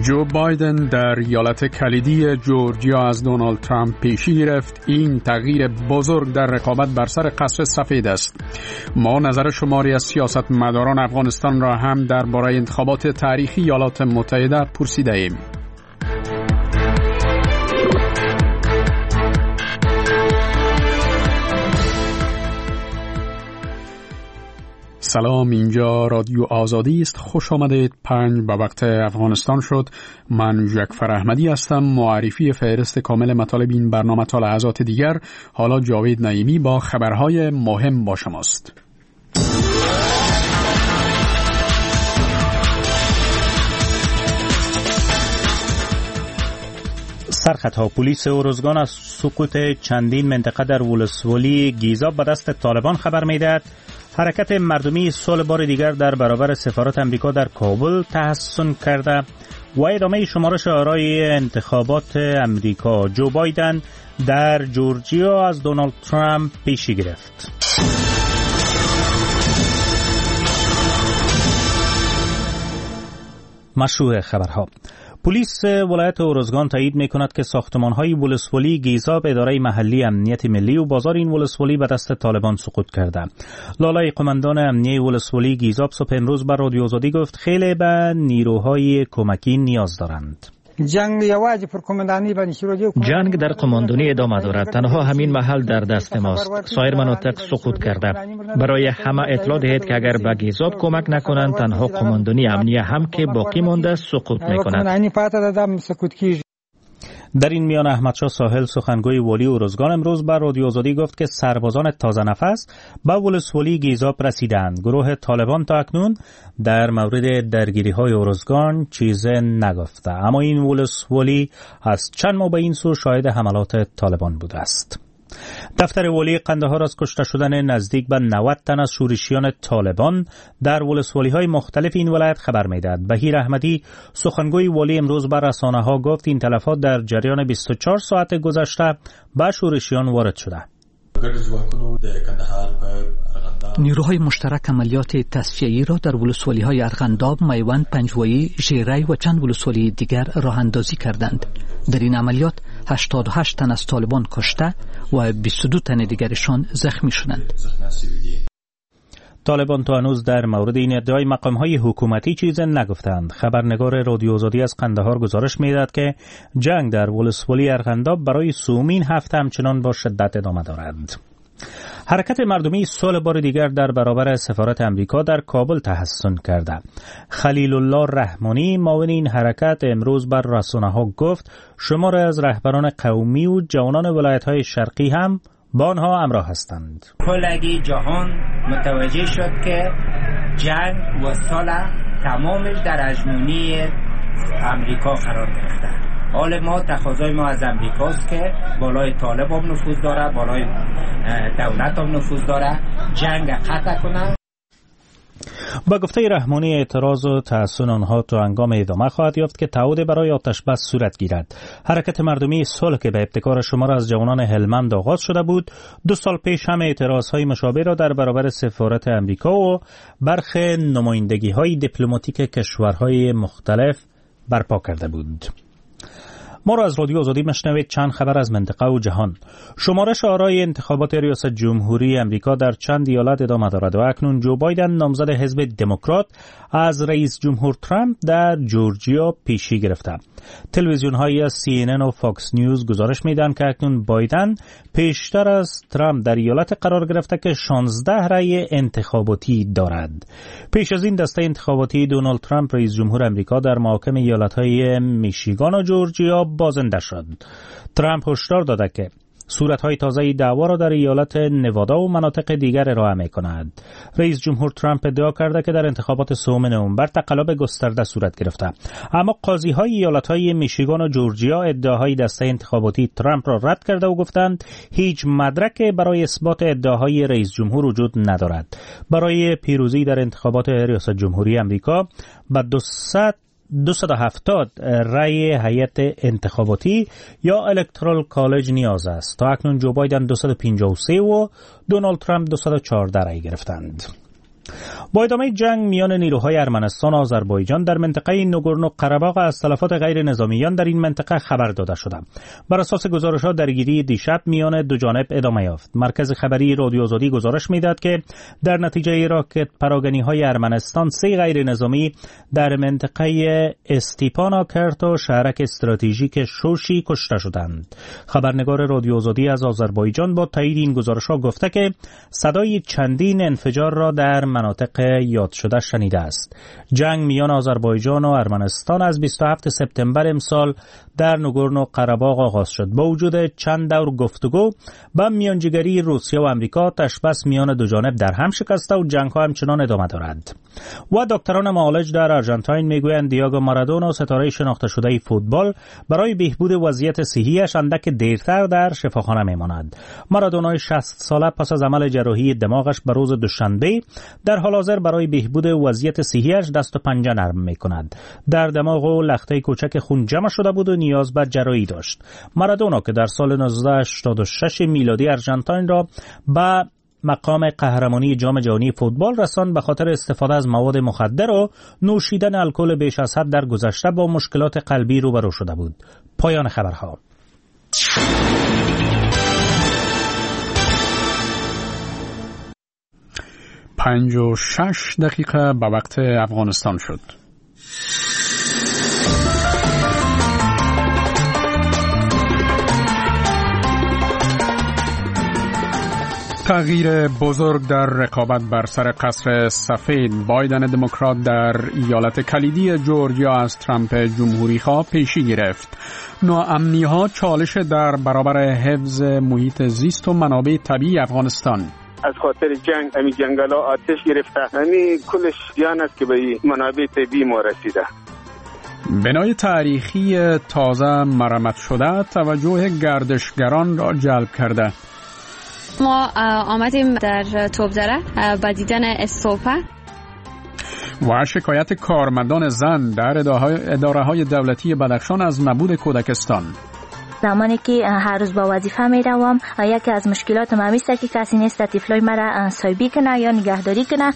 جو بایدن در ایالت کلیدی جورجیا از دونالد ترامپ پیشی گرفت. این تغییر بزرگ در رقابت بر سر قصر سفید است. ما نظر شماری از سیاستمداران افغانستان را هم درباره انتخابات تاریخی ایالات متحده پرسیده ایم. سلام، اینجا رادیو آزادی است. خوش آمدید. 5 به وقت افغانستان شد. من جعفر احمدی هستم. معرفی فهرست کامل مطالب این برنامه تا لحظات دیگر. حالا جاوید نعیمی با خبرهای مهم با شماست. سرخطها پلیس اروزگان از سقوط چندین منطقه در ولسوالی گیزاب به دست طالبان خبر می‌دهد. حرکت مردمی صلح بار دیگر در برابر سفارت امریکا در کابل تحسن کرده و ادامه شمارش آرای انتخابات امریکا. جو بایدن در جورجیا از دونالد ترامپ پیشی گرفت. مشروع خبرها. پلیس ولایت اروزگان تایید می‌کند که ساختمان‌های ولسوالی گیزاب اداره محلی امنیت ملی و بازار این ولسوالی به دست طالبان سقوط کرده. لالای قماندان امنیه ولسوالی گیزاب صبح امروز بر رادیو آزادی گفت خیلی به نیروهای کمکی نیاز دارند. جنگ در قماندانی ادامه دارد. تنها همین محل در دست ماست. سایر مناطق سقوط کرده. برای همه اطلاع دهید که اگر به گیزاب کمک نکنند تنها قماندانی امنیه هم که باقی مانده سقوط میکند. در این میان احمدشاه ساحل سخنگوی والی اروزگان امروز بر رادیو آزادی گفت که سربازان تازه نفس به ولسوالی گیزاب رسیدند. گروه طالبان تا اکنون در مورد درگیری‌های اروزگان چیزی نگفته، اما این ولسوالی از چند ماه به این سو شاهد حملات طالبان بوده است. دفتر والی قندهار از کشته شدن نزدیک به 90 تن از شورشیان طالبان در ولسوالی‌های مختلف این ولایت خبر می‌دهد. بهیر احمدی سخنگوی والی امروز بر رسانه‌ها گفت این تلفات در جریان 24 ساعت گذشته به شورشیان وارد شده. نیروهای مشترک عملیات تصفیه‌ای را در ولسوالی‌های ارغنداب، میوند، پنجوایی، ژیری و چند ولسوالی دیگر راه اندازی کردند. در این عملیات 88 تن از طالبان کشته و 22 تن دیگرشان زخمی شدند. طالبان تا هنوز در مورد این ادعای مقام‌های حکومتی چیزی نگفتند. خبرنگار رادیو آزادی از قندهار گزارش می‌دهد که جنگ در ولسوالی ارغنداب برای سومین هفته همچنان با شدت ادامه دارد. حرکت مردمی صلح بار دیگر در برابر سفارت امریکا در کابل تحسن کرده. خلیل الله رحمانی معاون این حرکت امروز بر رسانه‌ها گفت شمار از رهبران قومی و جوانان ولایت‌های شرقی هم با آنها همراه هستند. کلگی جهان متوجه شد که جنگ و صلح تمامش در اجمونی امریکا قرار گرفته. حال ما تقاضای ما از امریکاست که بالای طالب هم نفوذ داره، بالای دولت هم نفوذ داره، جنگ قطع کنه. با گفته رحمانی اعتراض و تحسن آنها تا هنگام ادامه خواهد یافت که تعهد برای آتش بس صورت گیرد. حرکت مردمی صلح که به ابتکار شمار از جوانان هلمند آغاز شده بود 2 سال پیش هم اعتراضهای مشابه را در برابر سفارت امریکا و برخی نمایندگی‌های دیپلماتیک کشورهای مختلف برپا کرده بود. ما را از رادیو آزادی مشنوید. چند خبر از منطقه و جهان. شمارش آرای انتخابات ریاست جمهوری امریکا در چند ایالت ادامه دارد و اکنون جو بایدن نامزد حزب دموکرات از رئیس جمهور ترامپ در جورجیا پیشی گرفته. تلویزیون‌های از CNN و فاکس نیوز گزارش می‌دهند که اکنون بایدن پیشتر از ترامپ در ایالت قرار گرفته که 16 رأی انتخاباتی دارد. پیش از این دسته انتخاباتی دونالد ترامپ رئیس جمهور امریکا در محاکم ایالت‌های میشیگان و جورجیا بازنده شد. ترامپ هشدار داده که صورت‌های تازه دعوا را در ایالت نوادا و مناطق دیگر ارائه می‌کند. رئیس جمهور ترامپ ادعا کرده که در انتخابات 3 نوامبر تقلب گسترده صورت گرفته، اما قاضی‌های ایالت‌های میشیگان و جورجیا ادعاهای دسته انتخاباتی ترامپ را رد کرده و گفتند هیچ مدرک برای اثبات ادعاهای رئیس جمهور وجود ندارد. برای پیروزی در انتخابات ریاست جمهوری آمریکا با 270 رأی هیئت انتخاباتی یا الکترال کالج نیاز است. تا اکنون جو بایدن 253 و دونالد ترامپ 214 رأی گرفتند. با ادامه جنگ میان نیروهای ارمنستان و آذربایجان در منطقه نگورنو قره‌باغ از تلفات غیر نظامیان در این منطقه خبر داده شده. بر اساس گزارش‌ها درگیری دیشب میان دو جانب ادامه یافت. مرکز خبری رادیو آزادی گزارش میداد که در نتیجه راکت پراگنی‌های ارمنستان 3 غیر نظامی در منطقه استیپاناکرت و شهرک استراتژیک شوشی کشته شدند. خبرنگار رادیو آزادی از آذربایجان با تایید این گزارش‌ها گفته که صدای چندین انفجار را در مناطق یاد شده شنیده است. جنگ میان آذربایجان و ارمنستان از 27 سپتامبر امسال در نگورنو قره‌باغ آغاز شد. با وجود چند دور گفتگو با میانجیگری روسیه و آمریکا، تشبث میان دو جانب در هم شکسته و جنگ‌ها همچنان ادامه دارد. و دکتران معالج در آرژانتین میگویند دیاگو مارادونا، ستاره شناخته شده فوتبال، برای بهبود وضعیت صحیش اندک دیرتر در شفاخانه میماند. مارادونا 60 ساله پس از عمل جراحی دماغش به روز دوشنبه در حال حاضر برای بهبود وضعیت صحیش دست و پنجه نرم میکند. در دماغ و لخته کوچک خون جمع شده بود و نیاز به جراحی داشت. مارادونا که در سال 1986 میلادی آرژانتین را به مقام قهرمانی جام جهانی فوتبال رساند، به خاطر استفاده از مواد مخدر و نوشیدن الکل بیش از حد در گذشته با مشکلات قلبی روبرو شده بود. پایان خبرها. 5:06 دقیقه به وقت افغانستان شد. تغییر بزرگ در رقابت بر سر قصر سفید. بایدن دموکرات در ایالت کلیدی جورجیا از ترامپ جمهوری‌خواه پیشی گرفت. ناامنی‌ها چالش در برابر حفظ محیط زیست و منابع طبیعی افغانستان. از خاطر جنگ همین جنگلا آتش گرفته، یعنی کلش زیان است که به منابع طبیعی ما رسیده. بنای تاریخی تازه مرمت شده توجه گردشگران را جلب کرده. ما آمدیم در توبدره با دیدن استوپه و شکایت کارمندان زن در اداره‌های دولتی بدخشان از نبود کودکستان. زمانی که هر روز با وظیفه می روم، یکی از مشکلات ما است که کسی نیست طفلای مرا سایبی کنه یا نگهداری کنه.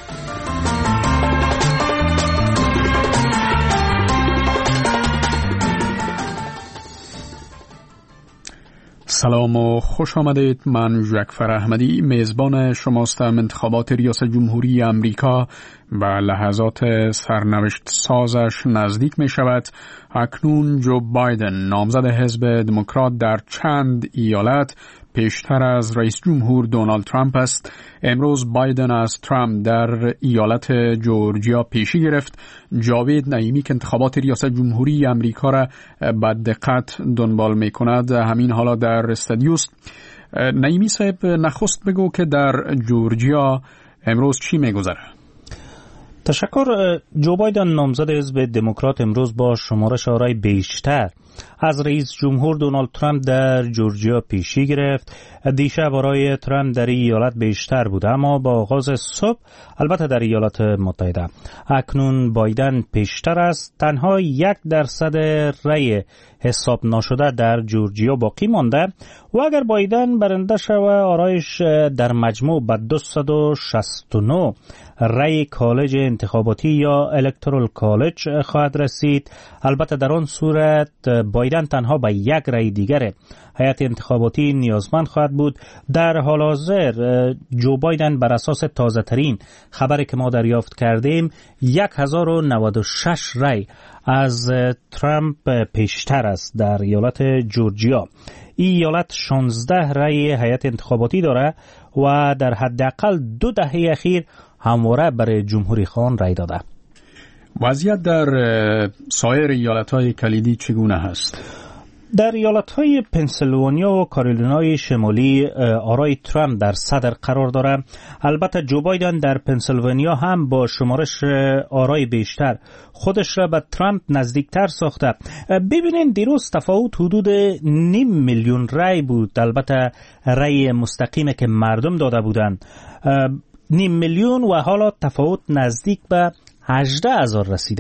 سلام و خوش آمدید. من جعفر احمدی میزبان شماستم. انتخابات ریاست جمهوری امریکا و لحظات سرنوشت سازش نزدیک می شود. اکنون جو بایدن نامزد حزب دموکرات در چند ایالت پیشتر از رئیس جمهور دونالد ترامپ است. امروز بایدن از ترامپ در ایالت جورجیا پیشی گرفت. جاوید نعیمی که انتخابات ریاست جمهوری امریکا را با دقت دنبال می کند همین حالا در استادیوست. نعیمی صاحب، نخست بگو که در جورجیا امروز چی می گذره؟ تشکر. جو بایدن نامزد حزب دموکرات امروز با شمارش آرای بیشتر از رئیس جمهور دونالد ترامپ در جورجیا پیشی گرفت. دیشب آرای ترامپ در ایالت بیشتر بود، اما با آغاز صبح البته در ایالات متحده اکنون بایدن پیشتر است. تنها 1% رأی حساب نشده در جورجیا باقی مانده و اگر بایدن برنده شود آرایش در مجموع به 269 رأی کالج انتخاباتی یا الکترال کالج خواهد رسید. البته در آن صورت بایدن تنها به 1 رأی دیگر هیئت انتخاباتی نیازمند خواهد بود. در حال حاضر جو بایدن بر اساس تازه ترین خبری که ما دریافت کردیم 1096 رأی از ترامپ پیشتر است در ایالت جورجیا. این ایالت 16 رأی هیئت انتخاباتی داره و در حداقل 2 دهه اخیر همواره برای جمهوری خواهان رأی داده. وضعیت در سایر ایالت‌های کلیدی چگونه هست؟ در ایالت‌های پنسیلوانیا و کارولینای شمالی آرای ترامپ در صدر قرار دارد. البته جو بایدن در پنسیلوانیا هم با شمارش آرای بیشتر خودش را به ترامپ نزدیکتر ساخته. ببینید دیروز تفاوت حدود 500,000 رأی بود. البته رأی مستقیمی که مردم داده بودند 500,000 و حالا تفاوت نزدیک به 18,000 رسیده.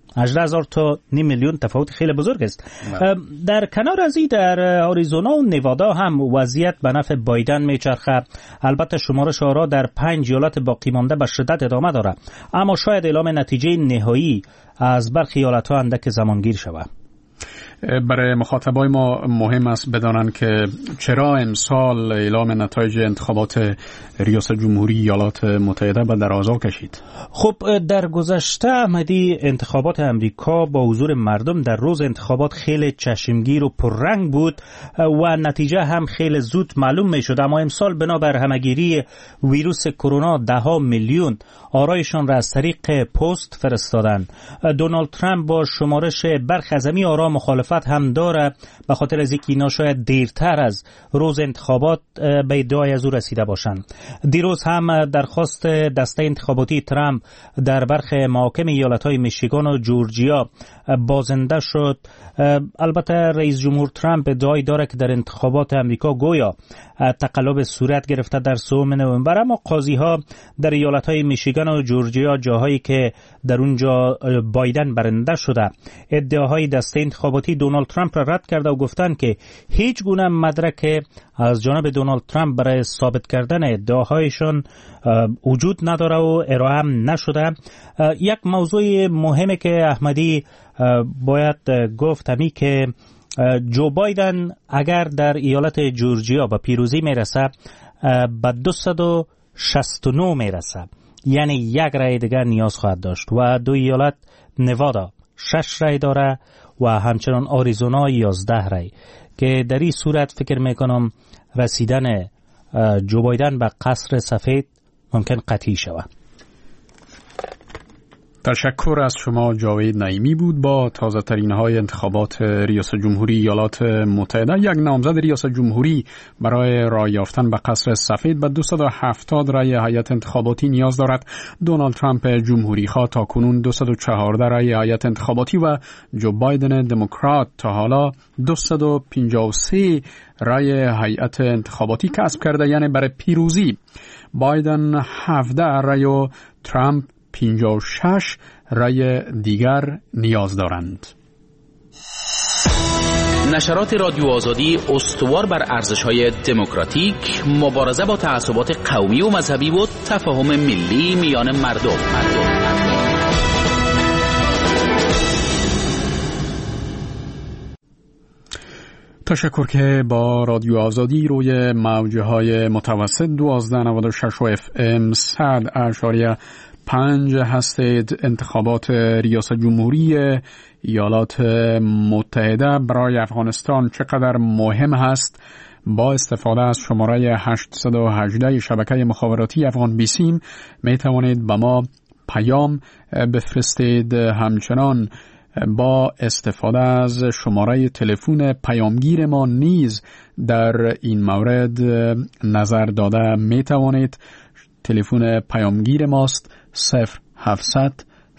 18,000 تا نیم میلیون تفاوت خیلی بزرگ است. در کنار از این در آریزونا و نوادا هم وضعیت به نفع بایدن میچرخه. البته شمارش آرا در 5 ایالت باقی مانده به شدت ادامه داره، اما شاید اعلام نتیجه نهایی از برخی ایالت‌ها اندک زمانگیر شود. برای مخاطبای ما مهم است بدانند که چرا امسال اعلام نتایج انتخابات ریاست جمهوری ایالات متحده به درازا کشید. خب در گذشته احمدی انتخابات امریکا با حضور مردم در روز انتخابات خیلی چشمگیر و پررنگ بود و نتیجه هم خیلی زود معلوم می شد، اما امسال بنابر همگیری ویروس کرونا 10 میلیون آرایشان را از طریق پست فرستادن. دونالد ترامپ با شمارش برخی از همین آرا مخالفت هم داره، به خاطر از اینکه اینا شاید دیرتر از روز انتخابات به ادعای از او رسیده باشند. دیروز هم درخواست دسته انتخاباتی ترامپ در برخی محاکم ایالت‌های میشیگان و جورجیا بازنده شد. البته رئیس جمهور ترامپ ادعای داره که در انتخابات امریکا گویا تقلب صورت گرفته در 3 نوامبر، اما قاضی‌ها در ایالت‌های میشیگان و جورجیا، جاهایی که در اونجا بایدن برنده شده، ادعاهای دسته انتخاباتی دونالد ترامپ را رد کرده و گفتند که هیچ گونه مدرک از جانب دونالد ترامپ برای ثابت کردن ادعاهایشان وجود نداره و ارائه هم نشده. یک موضوع مهمه که احمدی باید گفت همی که جو بایدن اگر در ایالت جورجیا به پیروزی میرسه به 269 میرسه، یعنی 1 رای دیگر نیاز خواهد داشت و 2 ایالت نوادا 6 رای داره و همچنان آریزونا 11 رای، که در این صورت فکر میکنم رسیدن جو بایدن به قصر سفید ممکن قطعی شود. تشکر از شما. جاوید نعیمی بود با تازه ترین های انتخابات ریاست جمهوری ایالات متحده. یک نامزد ریاست جمهوری برای رای یافتن به قصر سفید به 270 رای هیئت انتخاباتی نیاز دارد. دونالد ترامپ جمهوری خواه تا کنون 214 رای هیئت انتخاباتی و جو بایدن دموکرات تا حالا 253 رای هیئت انتخاباتی کسب کرده، یعنی برای پیروزی بایدن 17 رای و ترامپ 56 رای دیگر نیاز دارند. نشرات رادیو آزادی استوار بر ارزش‌های دموکراتیک، مبارزه با تعصبات قومی و مذهبی و تفاهم ملی میان مردم. تشکر که با رادیو آزادی روی موجهای متوسط 1296 و FM 100.5 هستید. انتخابات ریاست جمهوری ایالات متحده برای افغانستان چقدر مهم هست؟ با استفاده از شماره 818 شبکه مخابراتی افغان بیسیم می توانید به ما پیام بفرستید. همچنان با استفاده از شماره تلفن پیامگیر ما نیز در این مورد نظر داده می توانید. تلفن پیامگیر ماست 0700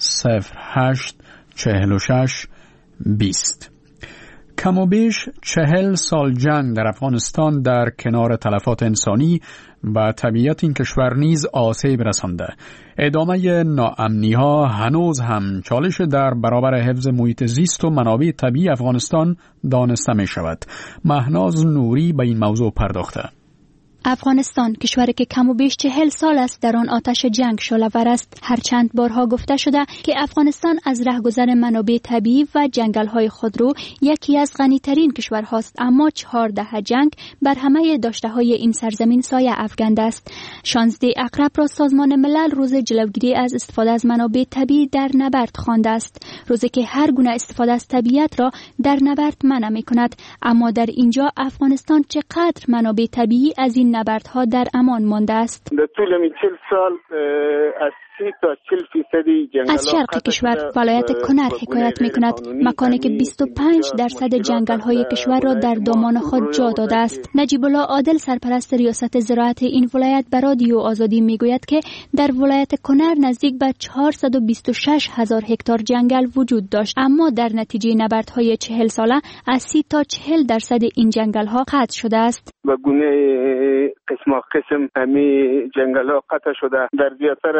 08 46 20. کم و بیش 40 سال جنگ در افغانستان در کنار تلفات انسانی و طبیعت این کشور نیز آسیب رسانده. ادامه ناامنی ها هنوز هم چالش در برابر حفظ محیط زیست و منابع طبیعی افغانستان دانسته می شود. مهناز نوری به این موضوع پرداخته. افغانستان کشوری که کم و بیش 40 سال است در آن آتش جنگ شعله‌ور است. هر چند بارها گفته شده که افغانستان از رهگذر منابع طبیعی و جنگل‌های خودرو یکی از غنی‌ترین کشورهاست، اما 4 دهه جنگ بر همه داشته‌های این سرزمین سایه افکنده است. 16 اکتبر را سازمان ملل روز جلوگیری از استفاده از منابع طبیعی در نبرد خوانده است، روزی که هر گونه استفاده از طبیعت را در نبرد منع می‌کند. اما در اینجا افغانستان چقدر منابع طبیعی از این نبردها در امان مانده است. در طول 40 سال از 30 تا 40% جنگل از شرق کشور ولایت کنر حکایت می‌کند، مکانی که 25% جنگل‌های کشور را در دامان خود جا داده است. نجیب الله عادل سرپرست ریاست زراعت این ولایت به رادیو آزادی میگوید که در ولایت کنر نزدیک به 426,000 هکتار جنگل وجود داشت، اما در نتیجه نبردهای 40 ساله از 30 تا 40% این جنگل‌ها قطع شده است. به گونه قسم همه جنگل‌ها قطع شده. در زیاتر مواقع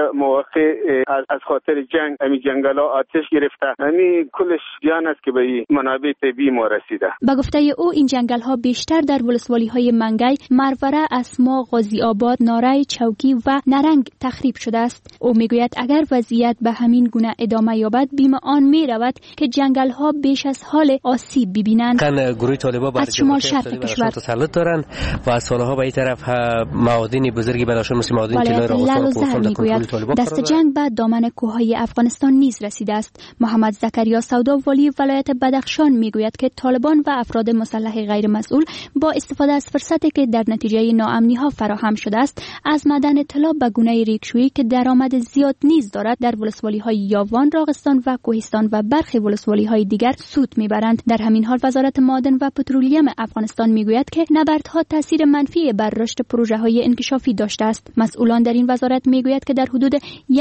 واقع از خاطر جنگ امی جنگلا آتش گرفته، یعنی کلش زیان است که به منابع طبیعی ما رسیده. به گفته او این جنگل ها بیشتر در ولسوالی های منگی، مروره، اسما، غازی آباد، نارای، چوکی و نرنگ تخریب شده است. او میگوید اگر وضعیت به همین گونه ادامه یابد بیم آن می رود که جنگل ها بیش از حال آسیب ببینند. گروه طالبان از شمال شرق کشور تسلط دارند و از سالها به این طرف معادن بزرگی بلاشون مثل معادن طلا را استان میگوید دست جنگ به دامن کوههای افغانستان نیز رسیده است. محمد زکریا سودا والی ولایت بدخشان میگوید که طالبان و افراد مسلح غیر مسئول با استفاده از فرصتی که در نتیجه ناامنی ها فراهم شده است از معدن طلا به گونه ریکشویی که درآمد زیاد نیز دارد در ولسوالی های یاوان، راغستان و کوهستان و برخی ولسوالی های دیگر سود میبرند. در همین حال وزارت معادن و پترولیم افغانستان میگوید که نبردها تاثیر منفی بر رشد پروژه های انکشافی داشته است. مسئولان در این وزارت میگوید که در حدود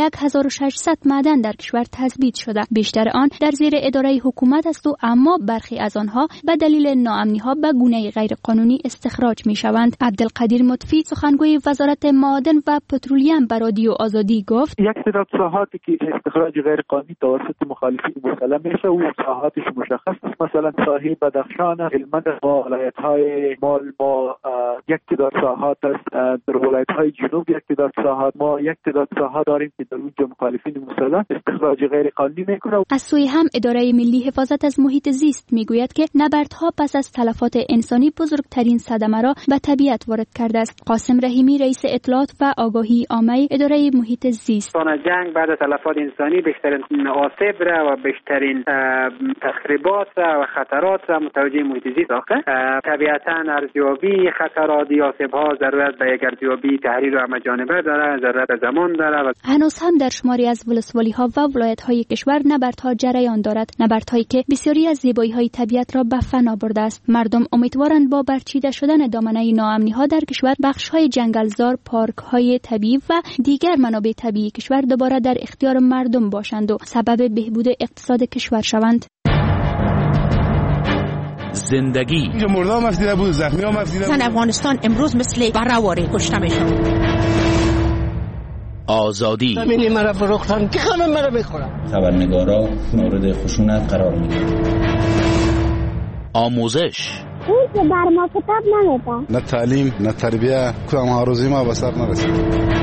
1600 معدن در کشور تثبیت شده، بیشتر آن در زیر اداره حکومت است و اما برخی از آنها به دلیل ناامنی ها به گونه غیر قانونی استخراج می شوند. عبدالقدیر مطفی سخنگوی وزارت معادن و پترولیم به رادیو آزادی گفت یک تعداد ساحاتی که استخراج غیر قانونی توسط مخالفین مسلح میشه و ساحاتش مشخص است، مثلا ساحل بدخشان، هلمند و ولایت‌های ما یک تعداد ساحات است، در ولایت‌های جنوب یک تعداد ساحات، ما یک تعداد ساحات داریم که در اونجا مخالفین مسلح استخراج غیر قانونی میکنه. از سوی هم اداره ملی حفاظت از محیط زیست میگوید که نبردها پس از تلفات انسانی بزرگترین صدمه را به طبیعت وارد کرده است. قاسم رحیمی رئیس اطلاعات و آگاهی عامه اداره محیط زیست: جنگ بعد تلفات انسانی بیشترین آسیب را و بیشترین تخریبات و خطرات را متوجه محیط زیست آخه. طبیعتاً ارزیابی خطرات یا آسیب‌ها ضرورت به یک ارزیابی تحلیل و همه‌جانبه دارد، ضرورت زمان دارد. هنوز هم در شماری از ولسوالی‌ها و ولایت‌های کشور نبردها جریان دارد، نبردهایی که بسیاری از زیبایی‌های طبیعت را به فنا برده است. مردم امیدوارند با برچیده شدن دامنه ناامنی‌ها در کشور بخش‌های جنگلزار، پارک‌های طبیعی و دیگر منابع طبیعی کشور دوباره در اختیار مردم باشند و سبب بهبود اقتصاد کشور شوند. زندگی مردم مفدیده بود، زخمی ها مفدیده بود. افغانستان امروز مثل بره‌واره کشته میشود. آزادی همینی مرا فروختن که همه مرا بخورن. خبرنگارا مورد خشونت قرار میگیرن. آموزش اون که بر ما کتاب نمیده، نه تعلیم نه تربیه، کدام آروزی ما به سر نرسید.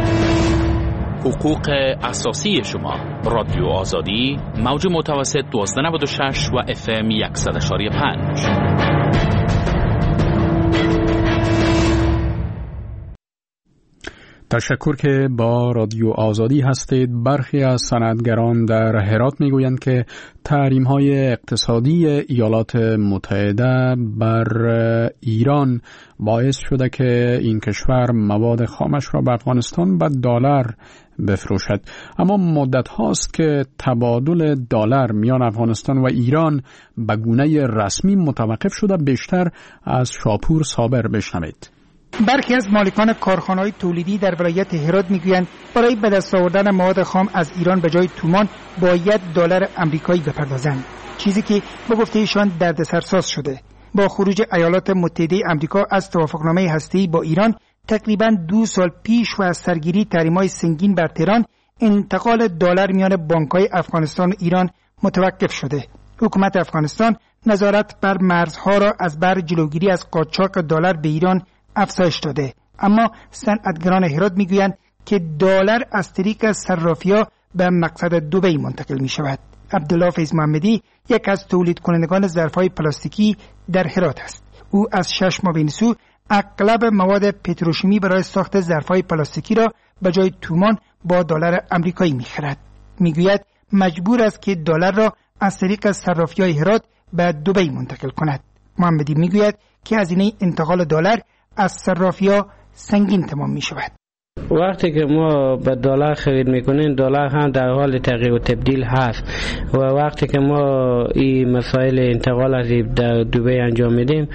حقوق اساسی شما. رادیو آزادی، موج متوسط 1296 و FM 100.5. تشکر که با رادیو آزادی هستید. برخی از سندگران در هرات میگویند که تحریم‌های اقتصادی ایالات متحده بر ایران باعث شده که این کشور مواد خامش را به افغانستان به دلار بفروشد. اما مدت هاست که تبادل دلار میان افغانستان و ایران به گونه رسمی متوقف شده. بیشتر از شاپور صابر بشنوید. برخی از مالکان کارخانه‌های تولیدی در ولایت هرات میگویند برای به دست آوردن مواد خام از ایران به جای تومان باید دلار آمریکایی بپردازند، چیزی که به گفته ایشان دردسرساز شده. با خروج ایالات متحده آمریکا از توافقنامه هسته‌ای با ایران تقریباً 2 سال پیش و از سرگیری تحریم‌های سنگین بر تهران، انتقال دلار میان بانک‌های افغانستان و ایران متوقف شده. حکومت افغانستان نظارت بر مرزها را از بر جلوگیری از قاچاق دلار به ایران افزایش داده. اما صنعتگران هرات میگویند که دلار از طریق صرافی‌ها به مقصد دبی منتقل می شود. عبدالله فیض محمدی یک از تولید کنندگان ظرف‌های پلاستیکی در هرات است. او از 6 ماه بین سو اغلب مواد پتروشیمی برای ساخت ظرف‌های پلاستیکی را به جای تومان با دلار آمریکایی می‌خرد. میگوید مجبور است که دلار را از طریق صرافی‌های هرات به دبی منتقل کند. محمدی میگوید که هزینه انتقال دلار از صرافی‌ها سنگین تمام می‌شود. وقتی که ما به دلار خرید میکنیم، دلار هم در حال تغییر و تبدیل هست و وقتی که ما این مسائل انتقال از در دبی انجام میدیم،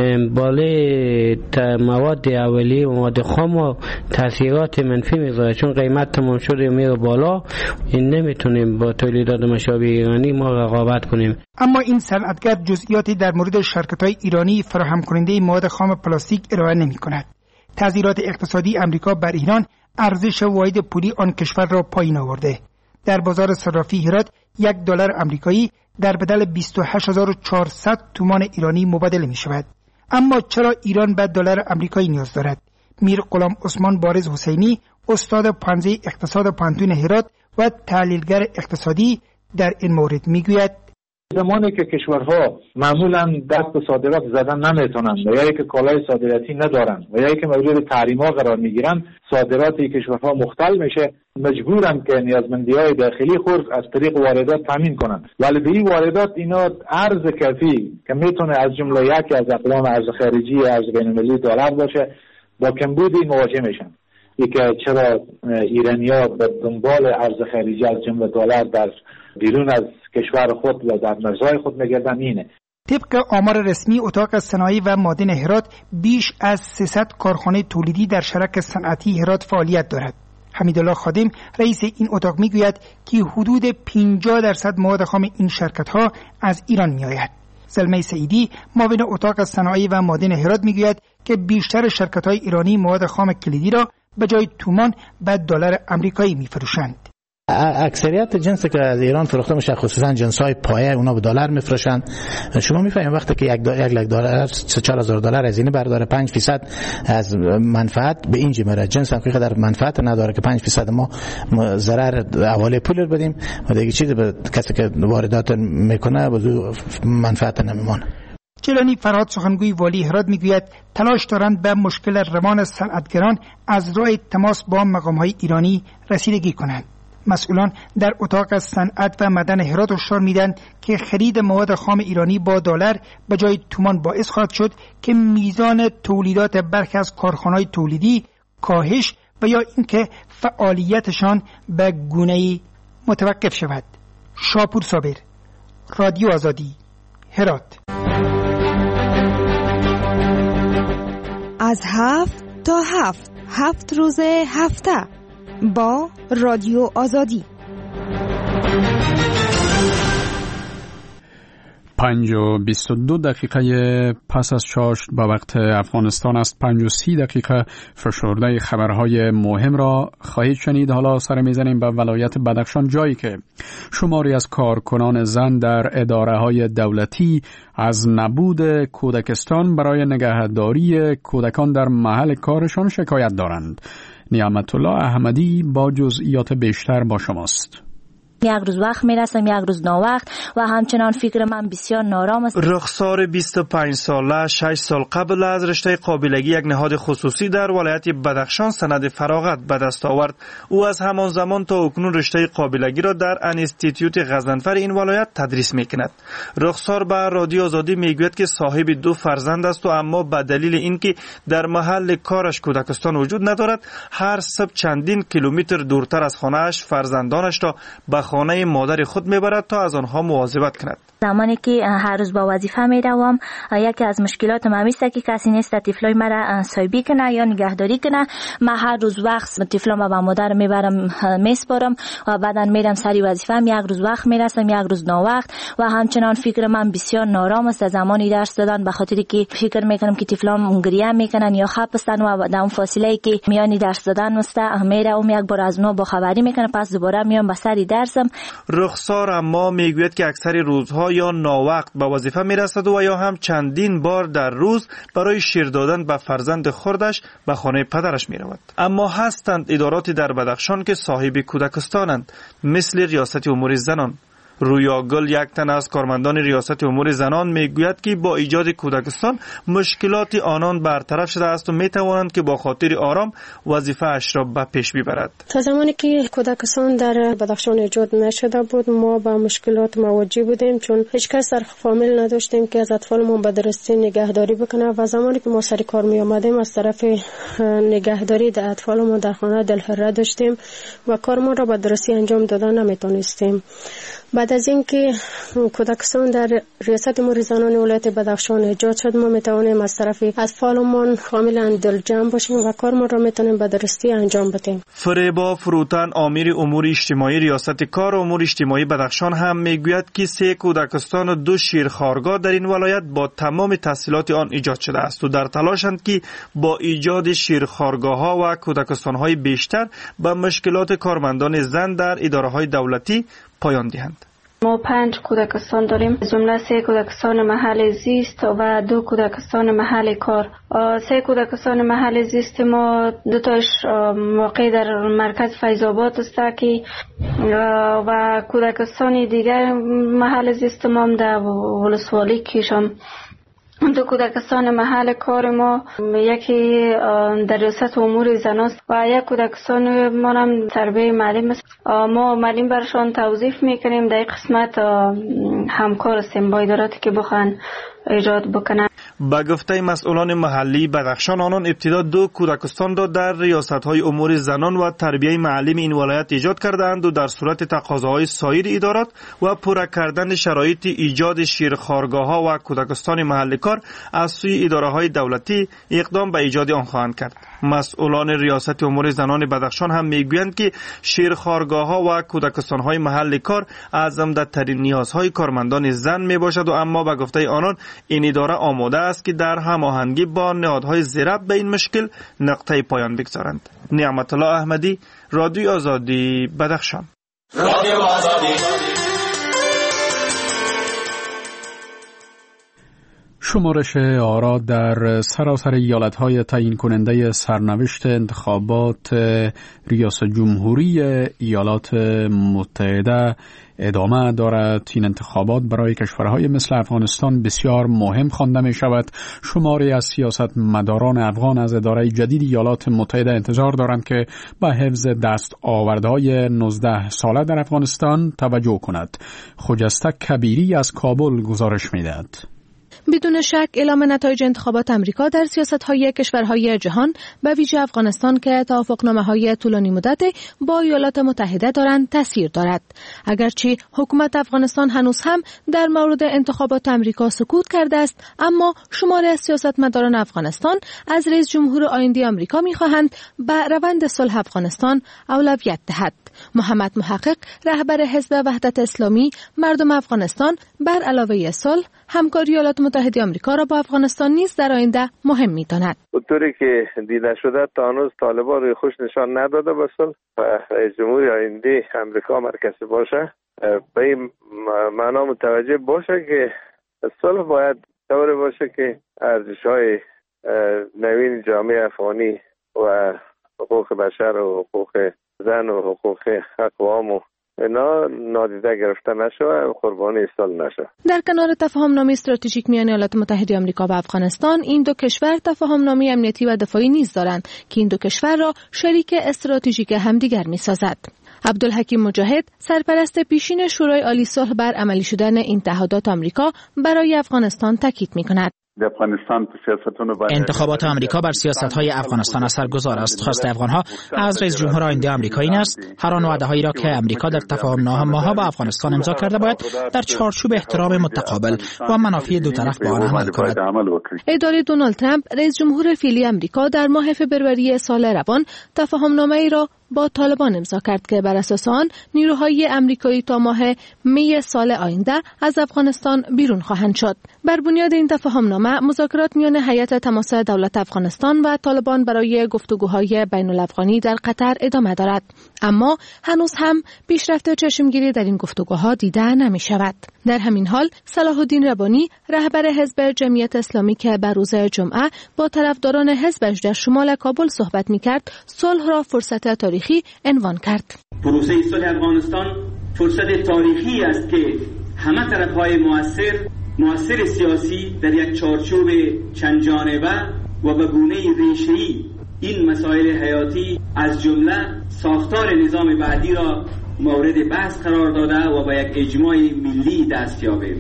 بالای مواد اولیه و مواد خام و تاثیرات منفی میذاره، چون قیمت تمام شده میره بالا. این نمیتونیم با تولیدات مشابه ایرانی ما رقابت کنیم. اما این صنعتگر جزئیاتی در مورد شرکت‌های ایرانی فراهم کننده مواد خام پلاستیک ارائه نمی‌کند. تغییرات اقتصادی امریکا بر ایران ارزش واحد پولی آن کشور را پایین آورده. در بازار صرافی هرات $1 آمریکایی در بدل 28400 تومان ایرانی مبادله می شود. اما چرا ایران به $1 آمریکایی نیاز دارد؟ میر غلام عثمان بارز حسینی، استاد پانزه اقتصاد پانتون هرات و تحلیلگر اقتصادی، در این مورد میگوید زمانی که کشورها معمولا دست به صادرات زدن نمیتونن و یا که کالای صادراتی ندارن و یا که مورد تحریم‌ها قرار میگیرن، صادرات کشورها مختل میشه، مجبورن که نیازمندی‌های داخلی خود از طریق واردات تامین کنن. ولی به این واردات اینا ارز کافی که میتونه از جمله یکی از اقلام ارز خارجی ارز بین‌المللی دلار باشه، با کمبود مواجه میشن. که چرا ایرانی‌ها به دنبال ارز خارجی از جمله دلار در بیرون از کشور خود و در مرزهای خود میگردن اینه. طبق آمار رسمی اتاق صنایع و معادن هرات بیش از 300 کارخانه تولیدی در شرک صنعتی هرات فعالیت دارد. حمیدالله خادم رئیس این اتاق میگوید که حدود 50% مواد خام این شرکت‌ها از ایران میآید. زلمه سعیدی معاون اتاق صنایع و معادن هرات میگوید که بیشتر شرکت‌های ایرانی مواد خام کلیدی را به جای تومان به $1 آمریکایی میفروشند. اکثریت جنسی که از ایران فروخته میشه خصوصا جنس‌های پایه اونا به $. میفروشن. شما میفهمید وقتی که $1 $4,000 از این برداره 5% از منفعت به اینجا میره. جنس حقیقتا در منفعت نداره که 5% ما ضرر حواله پول رو بدیم و دیگه چیزی به کسی که واردات میکنه به منفعت نمیمونه. جیلانی فرهاد سخنگوی والی هرات میگوید تلاش دارند به مشکل روان صنعتگران از راه تماس با مقام‌های ایرانی رسیدگی کنند. مسئولان در اتاق صنعت و معدن هرات هشدار میدن که خرید مواد خام ایرانی با $. به جای تومان باعث خواهد شد که میزان تولیدات برخی از کارخانه‌های تولیدی کاهش و یا اینکه فعالیتشان به گونه‌ای متوقف شود. شاپور صابر، رادیو آزادی، هرات. از 7 تا 7 روز هفته با رادیو آزادی. 5:22 پس از چاشت به وقت افغانستان است. 5:30 فشرده خبرهای مهم را خواهید شنید. حالا سر میزنیم به ولایت بدخشان، جایی که شماری از کارکنان زن در اداره‌های دولتی از نبود کودکستان برای نگهداری کودکان در محل کارشان شکایت دارند. نعمت الله احمدی با جزئیات بیشتر با شماست. یک روز وقت میرسم، یک روز ناوقت و همچنان فکر من بسیار نارام است. رخسار 25 ساله 6 سال قبل از رشته قابلگی یک نهاد خصوصی در ولایت بدخشان سند فراغت به دست آورد. او از همان زمان تا اکنون رشته قابلگی را در انستیتیوت غضنفر این ولایت تدریس میکند. رخسار به رادیو آزادی میگوید که صاحب 2 فرزند است و اما به دلیل اینکه در محل کارش کودکستان وجود ندارد، هر صبح چندین کیلومتر دورتر از خانه‌اش فرزندانش را به خانه مادر خود میبرد تا از آنها مواظبت کند. زمانی که هر روز با وظیفه میروم، یکی از مشکلات من است که کسی نیست طفلای مرا صاحبی کنه یا نگهداری کنه. من هر روز وقت طفلام با مادر میبرم میسپارم و بعدا میرم سری وظیفه‌ام. یک روز وقت میرسم، یک روز ناوقت و همچنان فکر من بسیار نارام است. زمانی درس دادن به خاطری که فکر میکنم که طفلام گریه میکنن یا خپستن و در اون فاصله که میانی درس دادن است میرم یک بار از نو با خبری میکنم، پس دوباره میام به سری درسم. رخسار اما میگوید که اکثر روزها یا ناوقت به وظیفه میرسد و یا هم چندین بار در روز برای شیر دادن به فرزند خردش به خانه پدرش میرود. اما هستند اداراتی در بدخشان که صاحب کودکستانند، مثل ریاست امور زنان. رویا گل، یک تن از کارمندان ریاست امور زنان، میگوید که با ایجاد کودکستان مشکلات آنان برطرف شده است و میتوانند که با خاطر آرام وظیفه اش را به پیش ببرد. تا زمانی که کودکستان در بدخشان ایجاد نشده بود، ما با مشکلات مواجه بودیم، چون هیچ کس در فامیل نداشتیم که از اطفالمون به درستی نگهداری بکنه و زمانی که ما سر کار می آمدیم از طرف نگهداری در اطفالمون در خانه دلهره داشتیم و کارمون را به درستی انجام دادن نمیتونستیم. بعد بعد از اینکه کودکستان در ریاست امور زنان ولایت بدخشان ایجاد شد، ما میتوانیم از طرف اطفالمان کاملا دلجمع باشیم و کارمان را میتونیم به درستی انجام بدیم. فریبا فروتن، امیر امور اجتماعی ریاست کار امور اجتماعی بدخشان هم میگوید که 3 کودکستان و 2 شیرخوارگاه در این ولایت با تمام تحصیلات آن ایجاد شده است و در تلاشند که با ایجاد شیرخوارگاه‌ها و کودکستان‌های بیشتر به مشکلات کارمندان زن در اداره‌های دولتی پایان دهند. ما 5 کودکستان داریم، جمله 3 کودکستان محل زیست و 2 کودکستان محل کار. 3 کودکستان محل زیست ما 2 تاش واقع در مرکز فیض‌آباد است که و کودکستان دیگر محل زیست ما هم در ولسوالی کشم. 2 کودکستان محل کار ما یکی در ریاست امور زنان است و یک کودکستان ما هم تربیت معلم است. ما معلم برشان توظیف میکنیم. در این قسمت همکار هستیم با اداراتی که بخوان ایجاد بکنن. با گفته مسئولان محلی بدخشان، آنان ابتدا 2 کودکستان را در ریاست‌های امور زنان و تربیت معلم این ولایت ایجاد کردند و در صورت تقاضاهای سایر ادارات و پورا کردن شرایط ایجاد شیرخوارگاه‌ها و کودکستان محل کار از سوی اداره‌های دولتی اقدام به ایجاد آن خواهند کرد. مسئولان ریاست امور زنان بدخشان هم میگویند که شیرخوارگاه‌ها و کودکستان‌های محل کار از عمده‌ترین نیازهای کارمندان زن میباشد و اما با گفته آنان این اداره آماده است که در هماهنگی با نهادهای زیربط به این مشکل نقطه پایان بگذارند. نعمت الله احمدی، رادیو آزادی، بدخشان. رادیو آزادی. شمارش آرا در سراسر ایالت‌های تعیین کننده سرنوشت انتخابات ریاست جمهوری ایالات متحده ادامه دارد. این انتخابات برای کشورهای مثل افغانستان بسیار مهم خوانده می شود. شماری از سیاستمداران افغان از اداره جدید ایالات متحده انتظار دارند که به حفظ دستاوردهای 19 ساله در افغانستان توجه کند. خجسته کبیری از کابل گزارش می دهد. بدون شک اعلام نتایج انتخابات امریکا در سیاست‌های کشورهای جهان به ویژه افغانستان که توافقنامه‌های طولانی مدت با ایالات متحده دارند تاثیر دارد. اگرچه حکومت افغانستان هنوز هم در مورد انتخابات امریکا سکوت کرده است، اما شماری از سیاستمداران افغانستان از رئیس جمهور آینده آمریکا می‌خواهند به روند صلح افغانستان اولویت دهد. محمد محقق، رهبر حزب وحدت اسلامی مردم افغانستان، بر علاوه صلح همکاری ایالات متحده آمریکا را با افغانستان نیز در آینده مهم می‌داند. اونطوری که دیده شده تا هنوز طالبان روی خوش نشان نداده به صلح و رئیس جمهور آینده آمریکا مرکزی باشه، به این معنا متوجه باشه که صلح باید طوری باشه که ارزش‌های نوین جامعه افغانی و حقوق بشر و حقوق زن و حقوق اقوام و اینا نادیده گرفته نشه و قربانی صلح نشه. در کنار تفاهم‌نامه استراتژیک میان ایالات متحده آمریکا و افغانستان، این دو کشور تفاهم‌نامه امنیتی و دفاعی نیز دارند که این دو کشور را شریک استراتژیک همدیگر می‌سازد. عبدالحکیم مجاهد، سرپرست پیشین شورای عالی صلح بر عملی شدن این تعهدات آمریکا برای افغانستان تاکید می‌کند. انتخابات آمریکا بر سیاست‌های افغانستان اثرگذار است. خواست افغان‌ها از رئیس جمهور آینده آمریکا این است هر آن وعده‌هایی را که آمریکا در تفاهم‌نامه‌ها با افغانستان امضا کرده باید در چارچوب احترام متقابل و منافع دو طرف به آن عمل کند. اداره دونالد ترامپ، رئیس جمهور فعلی آمریکا، در ماه فوریه سال روان تفاهم‌نامه‌ای را با طالبان امضا کرد که بر اساس آن نیروهای آمریکایی تا ماه می سال آینده از افغانستان بیرون خواهند شد. بر بنیاد این تفاهمنامه مذاکرات میان هیئت تماس دولت افغانستان و طالبان برای گفتگوهای بین‌الافغانی در قطر ادامه دارد، اما هنوز هم پیشرفت چشمگیری در این گفتگوها دیده نمی شود. در همین حال صلاح الدین ربانی، رهبر حزب جمعیت اسلامی که بر روز جمعه با طرفداران حزبش در شمال کابل صحبت می‌کرد، صلح را فرصت تاریخی عنوان کرد. پروسه صلح افغانستان فرصت تاریخی است که همه طرف‌های مؤثر سیاسی در یک چارچوب چند جانبه و به گونه ریشه‌ای این مسائل حیاتی از جمله ساختار نظام بعدی را مورد بحث قرار داده و به یک اجماع ملی دست یابیم.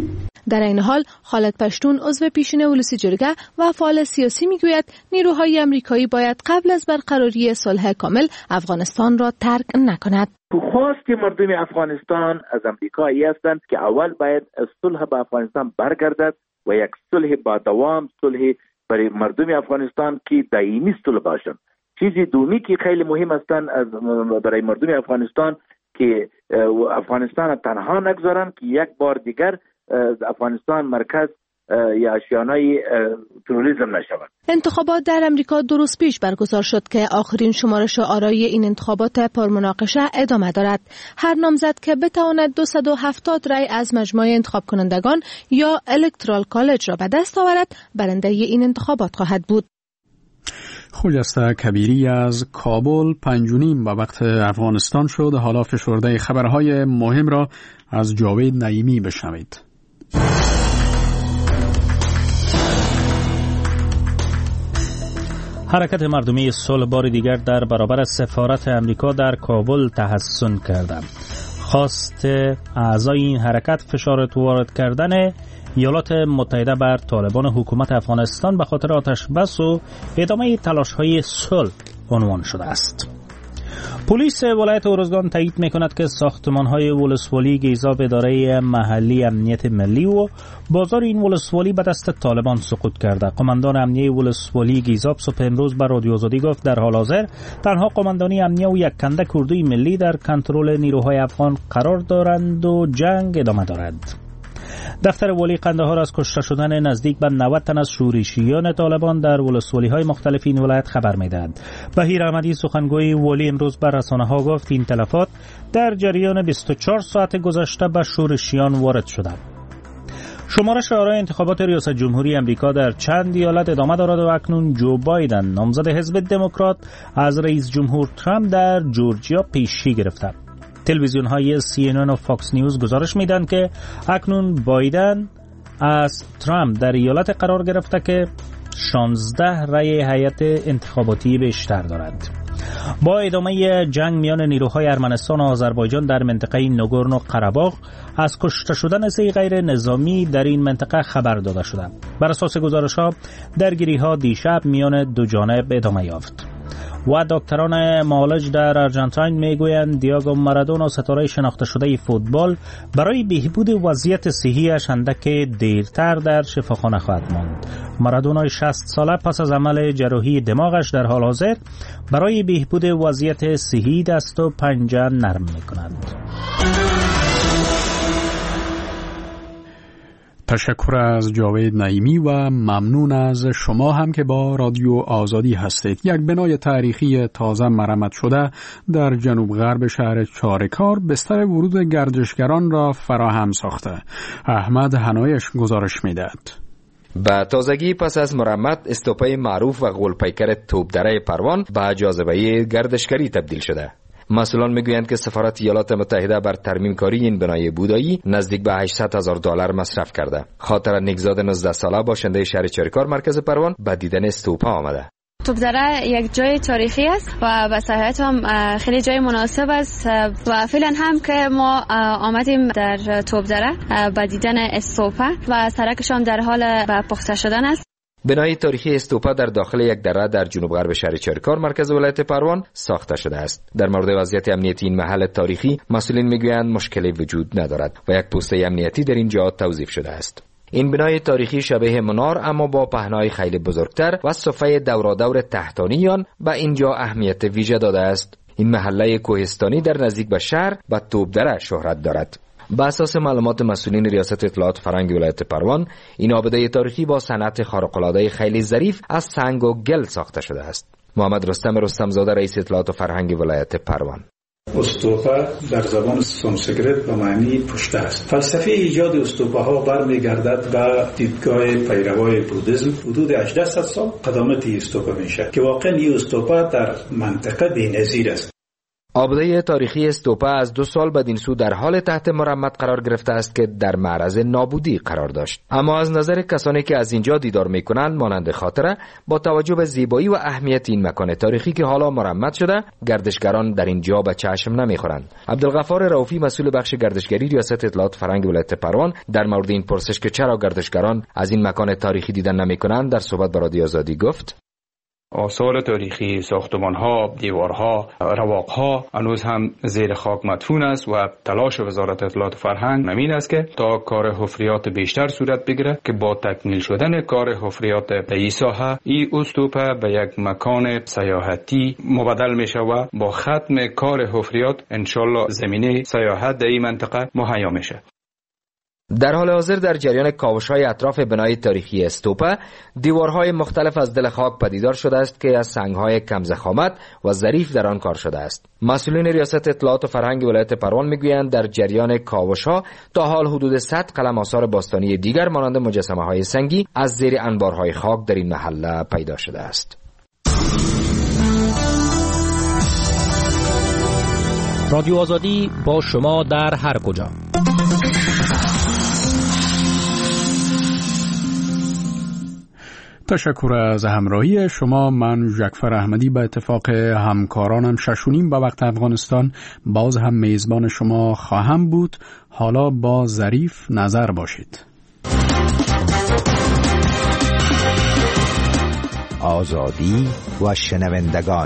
در این حال خالد پشتون عضو پیشین ولسی جرگه و فعال سیاسی میگوید نیروهای آمریکایی باید قبل از برقراری صلح کامل افغانستان را ترک نکند. خواست مردم افغانستان از امریکایی هستند که اول باید صلح با افغانستان برگردد و یک صلح با دوام، صلح برای مردم افغانستان که دائمی صلح باشند. چیزی دومی که خیلی مهم هستند برای مردم افغانستان که افغانستان تنها نگذارند که یک بار دیگر افغانستان مرکز یا آشیانه تروریسم نشود. انتخابات در امریکا 2 روز پیش برگزار شد که آخرین شمارش آرای این انتخابات پرمناقشه ادامه دارد. هر نامزد که بتواند 270 رای از مجموع انتخاب کنندگان یا الکترال کالج را به دست آورد برنده این انتخابات خواهد بود. خجسته کبیری از کابل 5:30 به وقت افغانستان شد. حالا فشرده خبرهای مهم را از جاوید نعیمی بشنوید. حرکت مردمی صلح بار دیگر در برابر سفارت امریکا در کابل تحسن کرده. خواست اعضای این حرکت فشار وارد کردن ایالات متحده بر طالبان حکومت افغانستان به خاطر آتش بس و ادامه تلاش‌های صلح عنوان شده است. پلیس ولایت ارزگان تایید می‌کند که ساختمان‌های ولسوالی گیزاب اداره محلی امنیت ملی و بازار این ولسوالی به دست طالبان سقوط کرده. قماندان امنیه ولسوالی گیزاب صبح امروز به رادیو آزادی گفت در حال حاضر تنها قماندانی امنیه و یک کندک اردوی ملی در کنترل نیروهای افغان قرار دارند و جنگ ادامه دارد. دفتر والی قندهار از کشته شدن نزدیک به 90 تن از شورشیان طالبان در ولسوالی‌های مختلف این ولایت خبر می‌دهد. بهیر احمدی سخنگوی والی امروز بر رسانه‌ها گفت این تلفات در جریان 24 ساعت گذشته به شورشیان وارد شده. شمارش آرای انتخابات ریاست جمهوری امریکا در چند ایالت ادامه دارد و اکنون جو بایدن نامزد حزب دموکرات از رئیس جمهور ترامپ در جورجیا پیشی گرفته. تلویزیون های CNN و فاکس نیوز گزارش میدن که اکنون بایدن از ترامپ در ایالت قرار گرفته که 16 رأی هیئت انتخاباتی بیشتر دارد. با ادامه جنگ میان نیروهای ارمنستان و آذربایجان در منطقه ناگورنو قره‌باغ از کشته شدن 3 غیر نظامی در این منطقه خبر داده شده. بر اساس گزارش‌ها درگیری‌ها دیشب میان دو جانب ادامه یافت. و دکتران معالج در آرژانتین میگویند دیاگو مارادونا ستاره شناخته شده فوتبال برای بهبود وضعیت صحیش اندک دیرتر در شفاخانه خواهد ماند. مارادونا 60 ساله پس از عمل جراحی دماغش در حال حاضر برای بهبود وضعیت صحی دست و پنجه نرم می‌کند. تشکر از جاوید نعیمی و ممنون از شما هم که با رادیو آزادی هستید. یک بنای تاریخی تازه مرمت شده در جنوب غرب شهر چارکار بستر ورود گردشگران را فراهم ساخته. احمد هنایش گزارش میدهد. با تازگی پس از مرمت استوپای معروف و غول‌پیکر توپدره پروان به جاذبه گردشگری تبدیل شده. مسئولان میگویند که سفارت ایالات متحده بر ترمیم کاری این بنای بودایی نزدیک به $800,000 مصرف کرده. خاطر نیکزاد 19 ساله باشنده شهر چارکار مرکز پروان به دیدن استوپا آمده. توپدره یک جای تاریخی است و به صحت هم خیلی جای مناسب است و فعلا هم که ما آمدیم در توپدره به دیدن استوپا و سرکش هم در حال پخته شدن است. بنای تاریخی استوپا در داخل یک دره در جنوب غرب شهر چارکار مرکز ولایت پروان ساخته شده است. در مورد وضعیت امنیتی این محل تاریخی مسئولین میگویند مشکلی وجود ندارد و یک پوسته امنیتی در اینجا توظیف شده است. این بنای تاریخی شبیه منار اما با پهنای خیلی بزرگتر و صفحه دورادور تحتانی آن به اینجا اهمیت ویژه داده است. این محله کوهستانی در نزدیک به شهر به توپدره شهرت دارد. با اساس معلومات مسئولین ریاست اطلاعات فرهنگی ولایت پروان، این آبده تاریخی با صنعت خارق‌العاده خیلی ظریف از سنگ و گل ساخته شده است. محمد رستمزاده رئیس اطلاعات فرهنگی ولایت پروان: استوپا در زبان سانسکریت به معنی پشته است. فلسفه ایجاد استوپاها برمیگردد به دیدگاه پیروای بودیسم. حدود 1800 سال قدامت استوپا میشه که واقعا این استوپا در منطقه بی‌نظیر است. آبده تاریخی استوپا از 2 سال بدین سو در حال تحت مرمت قرار گرفته است که در معرض نابودی قرار داشت. اما از نظر کسانی که از اینجا دیدار میکنند مانند خاطره، با توجه به زیبایی و اهمیت این مکان تاریخی که حالا مرمت شده، گردشگران در اینجا به چشم نمیخورند. عبدالغفار رؤوفی، مسئول بخش گردشگری ریاست اطلاعات فرهنگ ولایت پروان، در مورد این پرسش که چرا گردشگران از این مکان تاریخی دیدن نمیکنند در صحبت با رادیو آزادی گفت: آثار تاریخی، ساختمان‌ها، دیوارها، رواق‌ها هنوز هم زیر خاک مدفون است و تلاش وزارت اطلاعات و فرهنگ همین است که تا کار حفریات بیشتر صورت بگیره که با تکمیل شدن کار حفریات در این ساحه این استوپا به یک مکان سیاحتی مبدل میشه و با ختم کار حفریات انشالله زمینه سیاحت در این منطقه مهیا میشه. در حال حاضر در جریان کاوش‌های اطراف بنای تاریخی استوپا، دیوارهای مختلف از دل خاک پدیدار شده است که از سنگ‌های کم ضخامت و ظریف در آن کار شده است. مسئولین ریاست اطلاعات و فرهنگ ولایت پروان میگویند در جریان کاوش‌ها تا حال حدود 100 قلم آثار باستانی دیگر مانند مجسمه‌های سنگی از زیر انبارهای خاک در این محله پیدا شده است. رادیو آزادی با شما در هر کجا. تشکر از همراهی شما. من جعفر احمدی به اتفاق همکارانم 6:30 به وقت افغانستان باز هم میزبان شما خواهم بود. حالا با ظریف نظر باشید. آزادی و شنوندگان.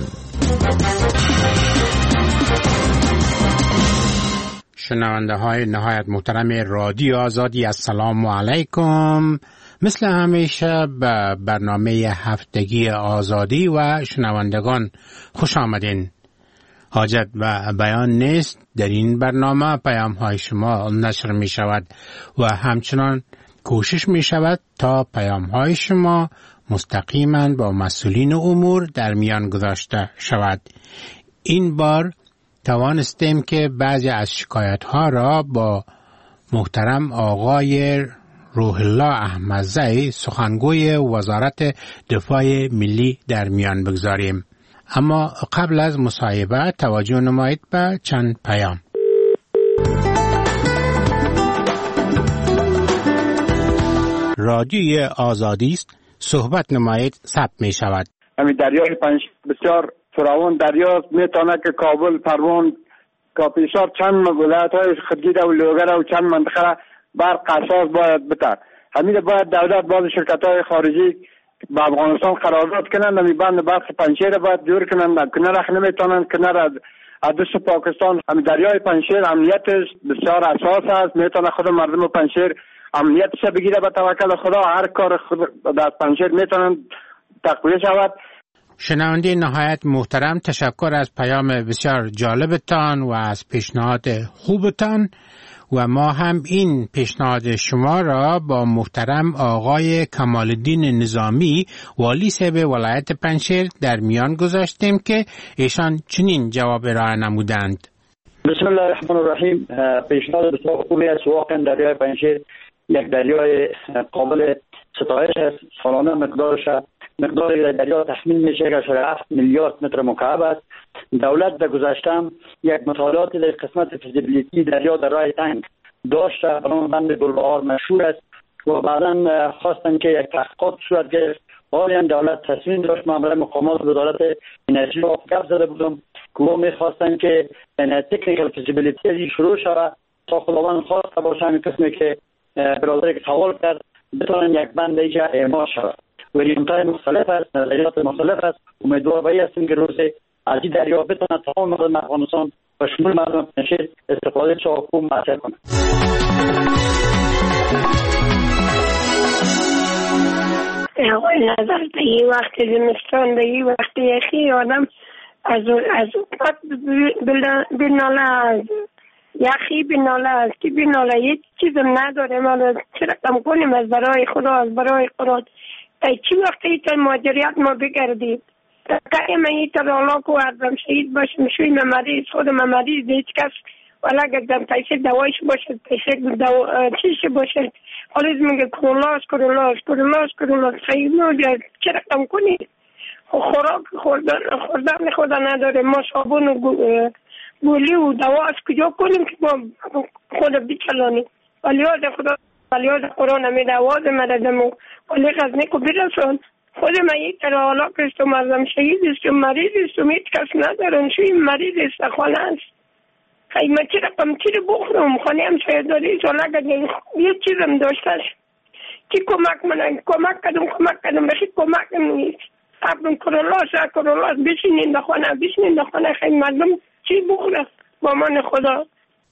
شنونده های نهایت محترم رادیو آزادی، السلام علیکم. مثل همیشه به برنامه هفتگی آزادی و شنوندگان خوش آمدین. حاجت و بیان نیست در این برنامه پیام های شما نشر می شود و همچنان کوشش می شود تا پیام های شما مستقیما با مسئولین امور در میان گذاشته شود. این بار توانستیم که بعضی از شکایت ها را با محترم آقای روح الله احمدزی، سخنگوی وزارت دفاع ملی در میان بگذاریم. اما قبل از مصاحبه توجه نمایید به چند پیام. رادیوی آزادی است، صحبت نمایید ثبت می شود. همین دریای پنجشیر بسیار فراوان دریاست، میتونه که کابل، پروان، کاپیسار چند ولایت‌های خودگیر و لوگر و چند منطقه برق اساس باید بده. همین باید دولت باز شرکت‌های خارجی با افغانستان قرارداد کنند، همین بند برق پنجشیر باید جور کنند، کنار نمیتونن کنار از پاکستان. همین دریای پنجشیر امنیتش بسیار اساس است، میتونه خود مردم پنجشیر امنیتش بگیره به توکل خدا. هر کار خود در پنجشیر میتونن تقویه شود. شنونده نهایت محترم، تشکر از پیام بسیار جالبتان و از پیشنهاد خوبتان و ما هم این پیشنهاد شما را با محترم آقای کمال الدین نظامی، والی صاحب ولایت پنجشیر در میان گذاشتیم که ایشان چنین جواب ارائه نمودند. بسم الله الرحمن الرحیم. پیشنهاد بسیار خوبی است. واقعا دریای پنجشیر یک دریای قابل ستایش است. سالانه مقدار دریا تخمین میشه که 7 میلیارد متر مکعب است. دولت در گذشته یک مطالعات در قسمت فیزیبیلیتی دریا در راه تنگ داشته، برای بند گلبهار مشهور است و بعدا خواستن که یک تحقیقات صورت گرفت. حالا دولت تصمیم داشت، من برای مقامات وزارت انرژی و گپ زده بودم که او میخواستن که تکنیکال فیزیبیلیتی شروع شود تا خداوند خواسته باشه همین قسمی که برادری که سوال کرد بتونن یک بند ایجا اعمال شود. وریانت‌های مختلف است، نظریات مختلف است. امیدوار به این هستیم که روز از این دریا بتونه تمام مردم افغانستان و شمول مردم پنجشیر استفاده چاکو مؤثر کنه. آقای نظر به این وقت زمستان، به این وقت یخی آدم از بناله، از یخی بناله، از کی بناله، یک چیزم نداره. ما چرا کم کنیم از برای خدا، از برای قرآن. چی وقتی ایتر مهاجریت ما بگردید که من ایتر الله کو ارزم شهید باشم، شوی مریض، خودم مریض، هیچ کس ولی اگر پیسه دوایش باشه، پیسه چیش باشه، حالا میگه کرولاش خیلی نوجه چرا کم کنید. خوراک خوردن خدا نداره. ما صابون و گولی و دوا از کجا کنیم که ما خود بچلانیم؟ ولی یاد خدا ولی یاد قرآن می دواز مردم و ولی غزنه کو برسون. خود من یک تر حالا که مردم شهید است و مریض است و هیچ کس ندارن شوی مریض است خانه است. خیلی چی رقم چی رو بخورم خانه هم شاید داری سال اگر یه چیزم داشتش کی کمک منن کمک کردم بخی کمک نیست. اپن کرولاس بشینین در خانه خیلی مردم چی بخوره با من خدا.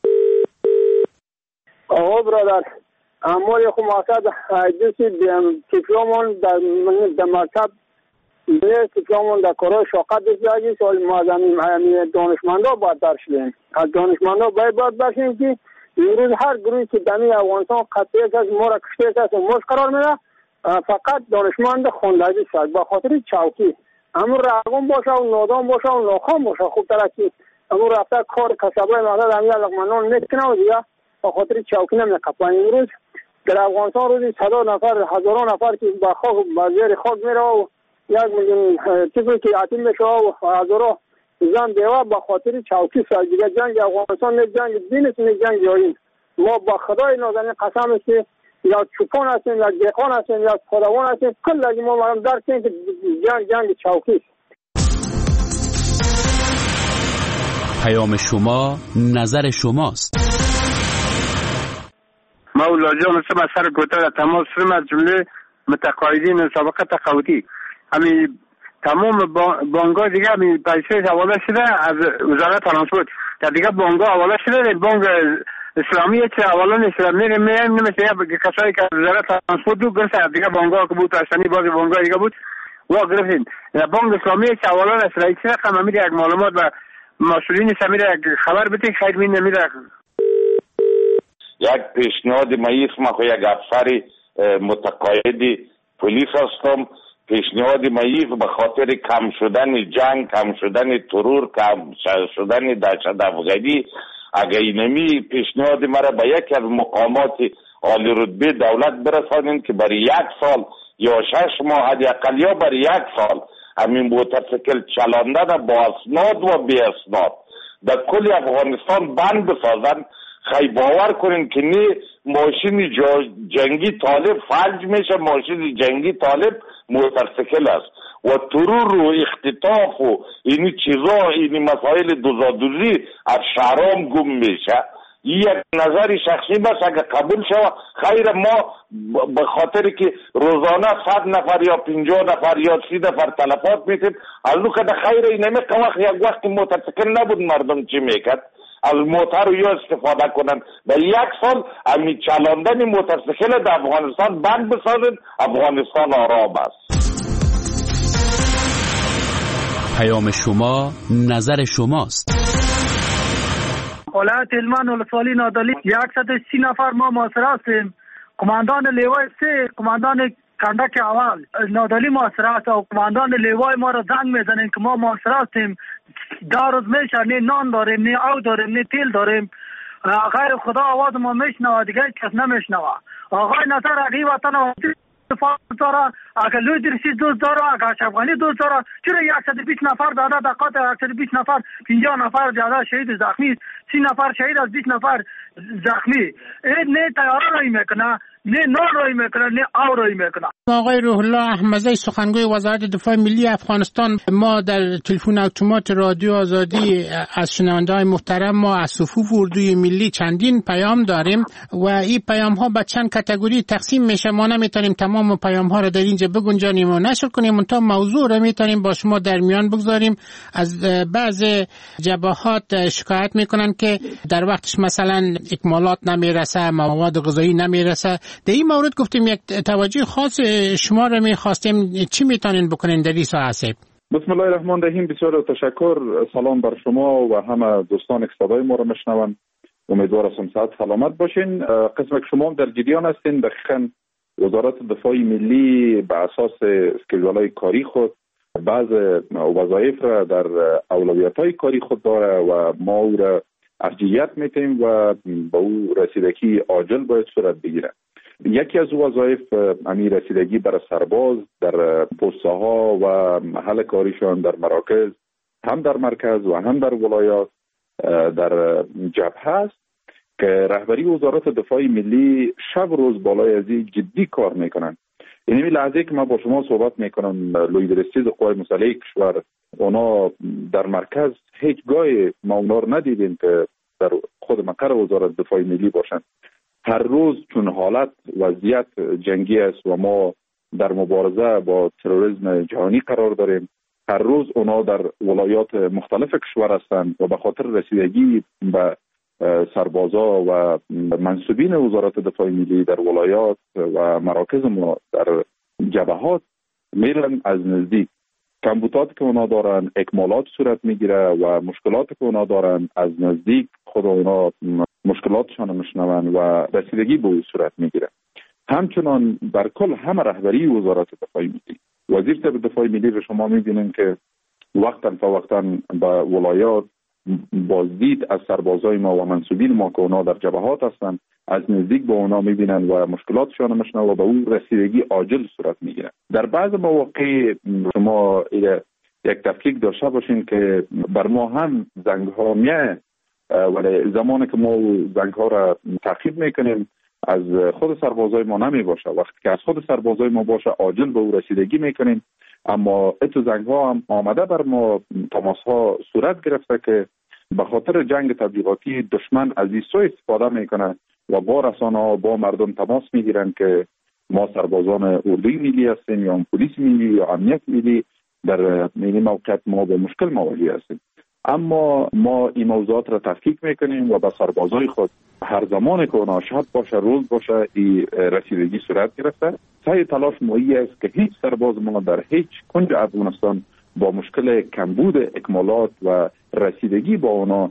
آقا برادر امور خو مقصد جنسی تیپلومون در مکتب به تیپلومون در کارای شاقت بسیاری سال مازمی دانشمندا باید درشدیم از دانشمندا باید برشیم که امروز هر گروهی که دمی افغانستان قطعه کس ما را کشته کس و مش قرار میده فقط دانشمند خوندگی شد با خاطر چوکی امور رقم باشه و نادان باشه و ناخوان باشه خوب ترکی امور رفته کار کسبای مقصد همی علاقمندان نکنه و دیگه با خاطر چوکی نمیقفن. امروز در افغانستان روزی 100 نفر هزاران نفر که با خاک با زیر خاک میره و 1 میلیون چیزی که یتیم میشه و هزاران زن بیوه با خاطر چوکی سر دیگه جنگ افغانستان نه جنگ دین است نه جنگ جایی. ما با خدای نازنین قسم است که یا چوپان هستیم یا دیقان هستیم یا خداوان هستیم کل لگی ما مردم درک کنیم که جنگ چوکی است. پیام شما نظر شماست. مولا جان مثل سر کوتاه تماس فرم از جمله متقاعدین سابقه تقاعدی همین تمام بانک‌ها دیگه همین پیسه حواله شده از وزارت ترانسپورت در دیگه بانک‌ها حواله شده بانک اسلامی چه حواله نشده میره نمیشه کسایی که وزارت ترانسپورت دو گرفت دیگه بانک‌ها که بود رسانی بعضی بانک‌ها دیگه بود و گرفتین بانک اسلامی چه حواله نشده چه رقم میره یک معلومات و مسئولین سمیره خبر بده خیر می نمیره. یک پیشنهاد ماییس ما خو یک افسر متقاعد پلیس هستم. پیشنهاد ماییس به خاطر کم شدن جنگ، کم شدن ترور، کم شدن دهشت افغانی اگر اینمی پیشنهاد مرا به یکی از مقامات عالی رتبه دولت برسانین که برای 1 سال یا 6 ماه حداقل یا برای 1 سال همین موتورسیکل چلاندن با اسناد و بی اسناد در کل افغانستان بند بسازن. خیلی باور کنین که نه ماشین جنگی طالب فلج میشه، ماشین جنگی طالب موتورسیکل است و ترور و اختطاف و اینی چیزا اینی مسائل دوزادوزی از شهرام گم میشه. یک نظر شخصی بس اگر قبول شود خیر. ما به خاطر که روزانه 100 نفر یا 50 نفر یا 30 نفر تلفات میتیم از لو که خیر اینمی که وقت یک وقت موتورسیکل نبود مردم چی میکرد از موتر رو یا استفاده کنن و 1 سال امی چلاندن موتورسیکل در افغانستان بند بسازن. افغانستان آرام است. پیام شما نظر شماست. ولایت هلمند ولسوالی نادالی 130 نفر ما محاصره هستیم. کماندان لیوای 3 کماندان کندک اول نادالی محاصره است و کماندان لیوای ما را زنگ میزنن که ما محاصره هستیم. 2 روز میشه نه نان داریم نه آب داریم نه تیل داریم. غیر خدا آواز ما میشنوه دیگه کس نمیشنوه. آقای نصر اگه وطن داره اگر لوی درسی دوست داره اگر افغانی دوست داره چرا 120 نفر داده دقات 120 نفر 50 نفر زیاده شهید زخمی 30 نفر شهید از 20 نفر زخمی این نه تیاره رای میکنه نه نان رای میکنه نه آب رای میکنه. آقای روح الله احمدی سخنگوی وزارت دفاع ملی افغانستان ما در تلفن اتومات رادیو آزادی از شنونده‌های محترم ما از صفوف اردوی ملی چندین پیام داریم و این پیام ها به چند کاتگوری تقسیم میشه. ما نمیتونیم تمام پیام ها را در اینجا بگنجانیم و نشر کنیم تا موضوع را میتونیم با شما در میان بگذاریم. از بعض جبهات شکایت میکنن که در وقتش مثلا اکمالات نمیرسه، مواد غذایی نمیرسه. در این مورد گفتیم یک توجه خاص شما را میخواستیم چی میتونین بکنین در این ساعت؟ بسم الله الرحمن الرحیم. بسیار تشکر. سلام بر شما و همه دوستان که صدای ما را میشنون. امیدوار هستم صحت سلامت باشین. قسم که شما در جریان هستین. دقیقاً وزارت دفاع ملی به اساس اسکیدول‌های کاری خود بعض وظایف را در اولویت‌های کاری خود داره و ما او را ارجحیت میتیم و به او رسیدگی عاجل باید صورت بگیره. یکی از وظایف امی رسیدگی برای سرباز در پست‌ها و محل کاریشان در مراکز هم در مرکز و هم در ولایات در جبهه است که رهبری وزارت دفاع ملی شب روز بالای از جدی کار میکنن. یعنی لحظه که من با شما صحبت میکنم لوی درستیز قوای مسلح کشور اونا در مرکز هیچگاه ما اونا رو ندیدیم که در خود مقر وزارت دفاع ملی باشن. هر روز چون حالت وضعیت جنگی است و ما در مبارزه با تروریسم جهانی قرار داریم، هر روز اونا در ولایات مختلف کشور هستند و به خاطر رسیدگی به سربازا و منصوبین وزارت دفاع ملی در ولایات و مراکز ما در جبهات میرن از نزدیک کمبودات که اونا دارن اکمالات صورت میگیره و مشکلات که اونا دارن از نزدیک خود اونا مشکلاتشان میشنون و رسیدگی به او صورت میگیره. همچنان بر کل همه رهبری وزارت دفاع ملی، وزیر دفاع ملی رو شما میبینین که وقتا فوقتا به ولایات بازدید از سربازای ما و منصوبین ما که اونا در جبهات هستن از نزدیک با اونا میبینن و مشکلاتشان میشنون و به اون رسیدگی عاجل صورت میگیره. در بعض مواقع شما یک تفکیک داشته باشین که بر ما هم زنگ ها میه، ولی زمانی که ما زنگ ها را تعقیب میکنیم از خود سربازای ما نمی باشه. وقتی که از خود سربازای ما باشه عاجل به او رسیدگی میکنیم. اما اتو زنگ ها هم آمده بر ما تماس ها صورت گرفته که به خاطر جنگ تبلیغاتی دشمن از این سو استفاده میکنه و با رسانه ها با مردم تماس میگیرن که ما سربازان اردوی ملی هستیم یا پلیس ملی یا امنیت ملی، در این موقعیت ما به مشکل مواجه هستیم. اما ما این موضوعات را تفکیک میکنیم و به سربازای خود هر زمان که اونا شب باشه روز باشه این رسیدگی صورت گرفته. سعی تلاش مایی است که هیچ سرباز ما در هیچ کنج افغانستان با مشکل کمبود اکمالات و رسیدگی با اونا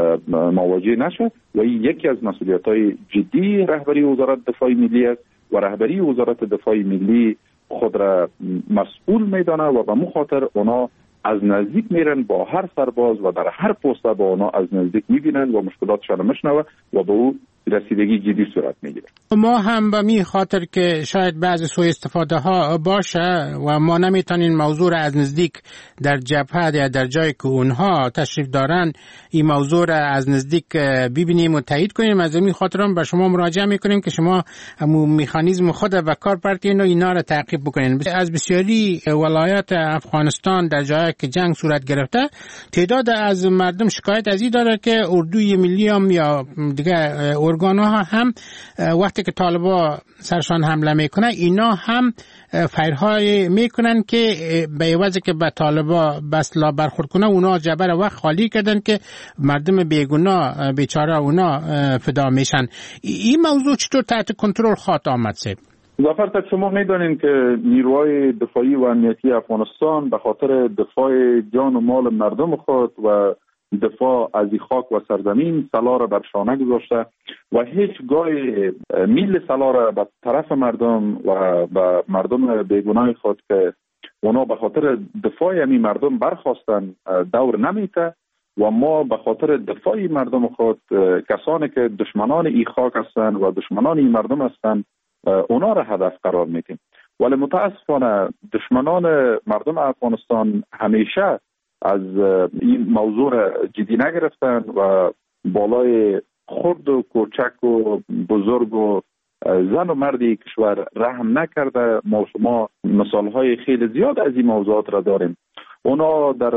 مواجه نشه و این یکی از مسئولیت‌های جدی رهبری وزارت دفاع ملی است و رهبری وزارت دفاع ملی خود را مسئول میدانه و به مخاطر اونا از نزدیک میرن با هر سرباز و در هر پست با اونا از نزدیک میبینن و مشکلاتشان میشنوه و به او رسیدگی جدی صورت میگیره. ما هم به می خاطر که شاید بعضی سوء استفاده ها باشه و ما نمیتونیم موضوع را از نزدیک در جبهه یا در جایی که اونها تشریف دارن این موضوع را از نزدیک ببینیم و تایید کنیم. از این خاطر هم به شما مراجعه میکنیم که شما همون مکانیزم خود و کار برتین و اینا را تعقیب بکنین. از بسیاری ولایات افغانستان در جایی که جنگ صورت گرفته تعداد از مردم شکایت از این داره که اردوی ملی هم یا دیگه ارگان‌ها هم وقتی که طالبا سرشان حمله میکنه اینا هم فایرهای میکنن که به عوض که به طالبا بسلا برخورد کنه اونا جبر وقت خالی کردن که مردم بیگناه بیچاره اونا فدا میشن. این موضوع چطور تحت کنترل خواهد آمد سید؟ ظفر شما میدانید که نیروهای دفاعی و امنیتی افغانستان به خاطر دفاع جان و مال مردم خود و دفاع از خاک و سرزمین سلاح را بر شانه گذاشته و هیچگاه میل سلاح را به طرف مردم و به مردم بیگناه خود که اونا به خاطر دفاع همین مردم برخواستن دور نمیته و ما به خاطر دفاع مردم خود کسانی که دشمنان این خاک هستند و دشمنان این مردم هستند اونا را هدف قرار میدیم. ولی متاسفانه دشمنان مردم افغانستان همیشه از این موضوع را جدی نگرفتن و بالای خرد و کوچک و بزرگ و زن و مردی کشور رحم نکرده. ما شما مثالهای خیلی زیاد از این موضوعات را داریم. اونا در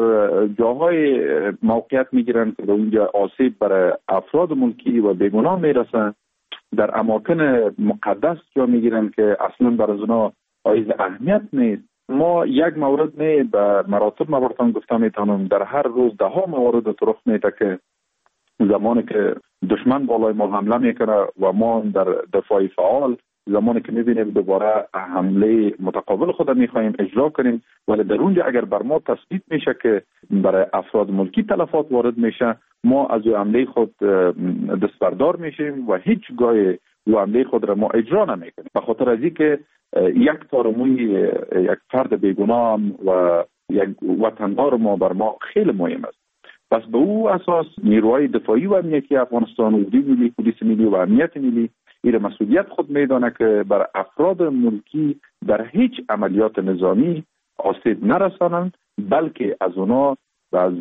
جاهای موقعیت میگیرن که به اونجا آسیب برای افراد ملکی و بیگناه میرسن، در اماکن مقدس جا میگیرن که اصلا برای اونا حائز اهمیت نیست. ما یک مورد به مراتب براتون گفتم میتونم در هر روز ده ها موارد رخ میده که زمانی که دشمن بالای ما حمله میکنه و ما در دفاع فعال زمانی که میبینیم دوباره حمله متقابل خود میخوایم اجرا کنیم، ولی در اونجا اگر بر ما تثبیت میشه که برای افراد ملکی تلفات وارد میشه ما از حمله خود دستبردار میشیم و هیچ گاه حمله خود را ما اجرا نمیکنیم به خاطر از اینکه یک تارموی یک فرد بیگناه و یک وطندار ما بر ما خیلی مهم است. پس به او اساس نیروهای دفاعی و امنیتی افغانستان، اردوی ملی، پلیس ملی و امنیت ملی این مسئولیت خود میدانه که بر افراد ملکی در هیچ عملیات نظامی آسیب نرسانند، بلکه از اونا و از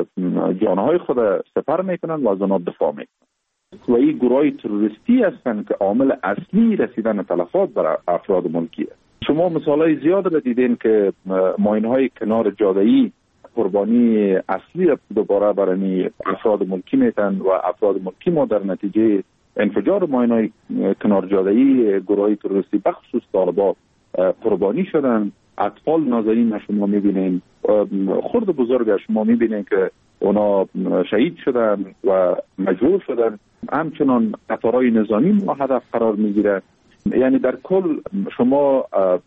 جانهای خود سپر میکنن و از آنها دفاع میکنن و این گروه تروریستی هستند که عامل اصلی رسیدن تلفات برای افراد ملکی است. شما مثالای زیاد را دیدین که ماینهای کنار جاده‌ای قربانی اصلی دوباره برای افراد ملکی میتن و افراد ملکی ما در نتیجه انفجار ماینهای کنار جاده‌ای گروه تروریستی بخصوص طالبان قربانی شدن. اطفال نازنین شما میبینین، خرد بزرگ شما میبینین که اونا شهید شدن و مجروح شدن. همچنان قطارهای نظامی ما هدف قرار میگیره. یعنی در کل شما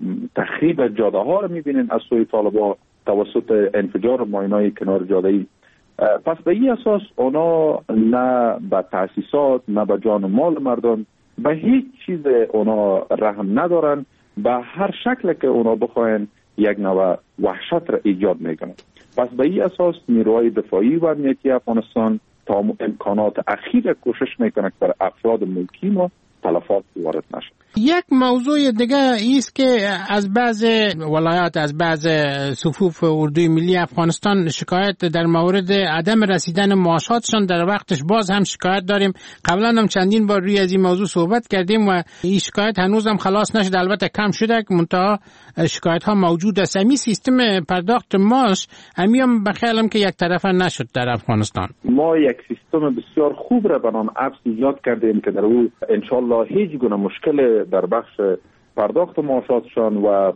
تخریب جاده ها رو میبینین از سوی طالبان توسط انفجار ماینای کنار جاده‌ای. پس به این اساس اونا نه به تأسیسات نه به جان و مال مردم به هیچ چیز اونا رحم ندارن. به هر شکل که اونا بخواین یک نوع وحشت را ایجاد میکنن. پس به این اساس نیروهای دفاعی و امنیتی افغانستان تا امکانات اخیر کوشش میکنه که بر افراد ملکی ما تلفات وارد نشه. یک موضوع دیگه ایست که از بعض ولایات، از بعض صفوف اردوی ملی افغانستان شکایت در مورد عدم رسیدن معاشاتشان در وقتش باز هم شکایت داریم. قبلا هم چندین بار روی از این موضوع صحبت کردیم و این شکایت هنوز هم خلاص نشد. البته کم شده که منتها شکایت ها موجود است. امی سیستم پرداخت معاش هم بخیالم که یک طرفه نشد در افغانستان. ما یک سیستم بسیار خوب را به نام ابس ایجاد کردیم که در او انشالله هیچ گونه مشکل در بخش پرداخت معاشاتشان و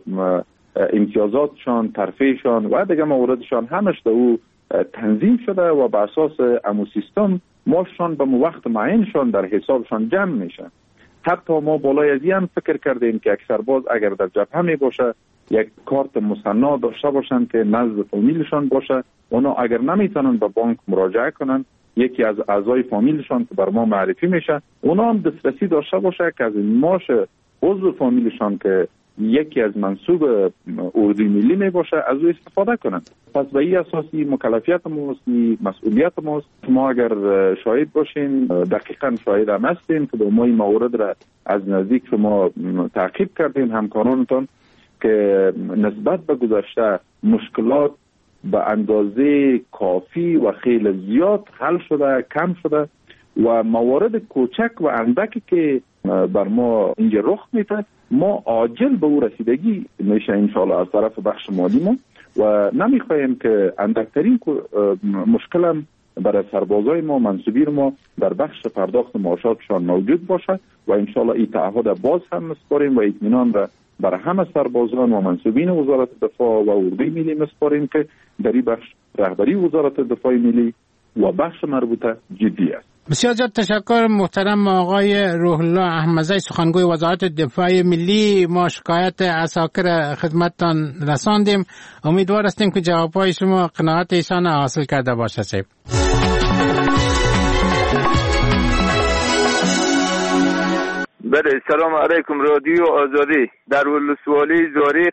امتیازاتشان، ترفیعشان و دیگه مواردشان همش در او تنظیم شده و به اساس امو سیستم معاششان به وقت معینشان در حسابشان جمع میشه. حتی ما بالای از این هم فکر کردیم که یک سرباز اگر در جبهه می باشه یک کارت مصنع داشته باشند که نزد فامیلشان باشه. اونا اگر نمیتونن به بانک مراجعه کنن، یکی از اعضای فامیلشان که بر ما معرفی میشه اونا هم دسترسی داشته باشه که از این معاش عضو فامیلشان که یکی از منصوب اردوی ملی می باشه از او استفاده کنن. پس به این اساسی مکلفیت ماست، مسئولیت ماست. ما اگر شاهد باشین، دقیقاً شاهد هم هستیم که ما این موارد را از نزدیک شما تعقیب کردیم همکارانتان که نسبت به گذشته مشکلات به اندازه کافی و خیلی زیاد حل شده، کم شده و موارد کوچک و اندکی که بر ما اینجا رخ میده ما عاجل به او رسیدگی میشه انشاءالله از طرف بخش مالی ما و نمیخوایم که اندکترین مشکل هم برای سربازای ما، منصوبین ما در بخش پرداخت معاشاتشان موجود باشه و انشاءالله این تعهد باز هم مسپاریم و اطمینان را برای همه سربازان و منصوبین وزارت دفاع و اردوی ملی مسپاریم که در این بخش رهبری وزارت دفاع ملی و بخش مربوطه جدی است. بسیار زیاد تشکر محترم آقای روح الله احمدزی، سخنگوی وزارت دفاع ملی. ما شکایت عساکر خدمتتان رساندیم. امیدوار هستیم که جوابهای شما قناعت ایشان حاصل کرده باشه. بله، سلام علیکم. رادیو آزادی. در ولسوالی زاری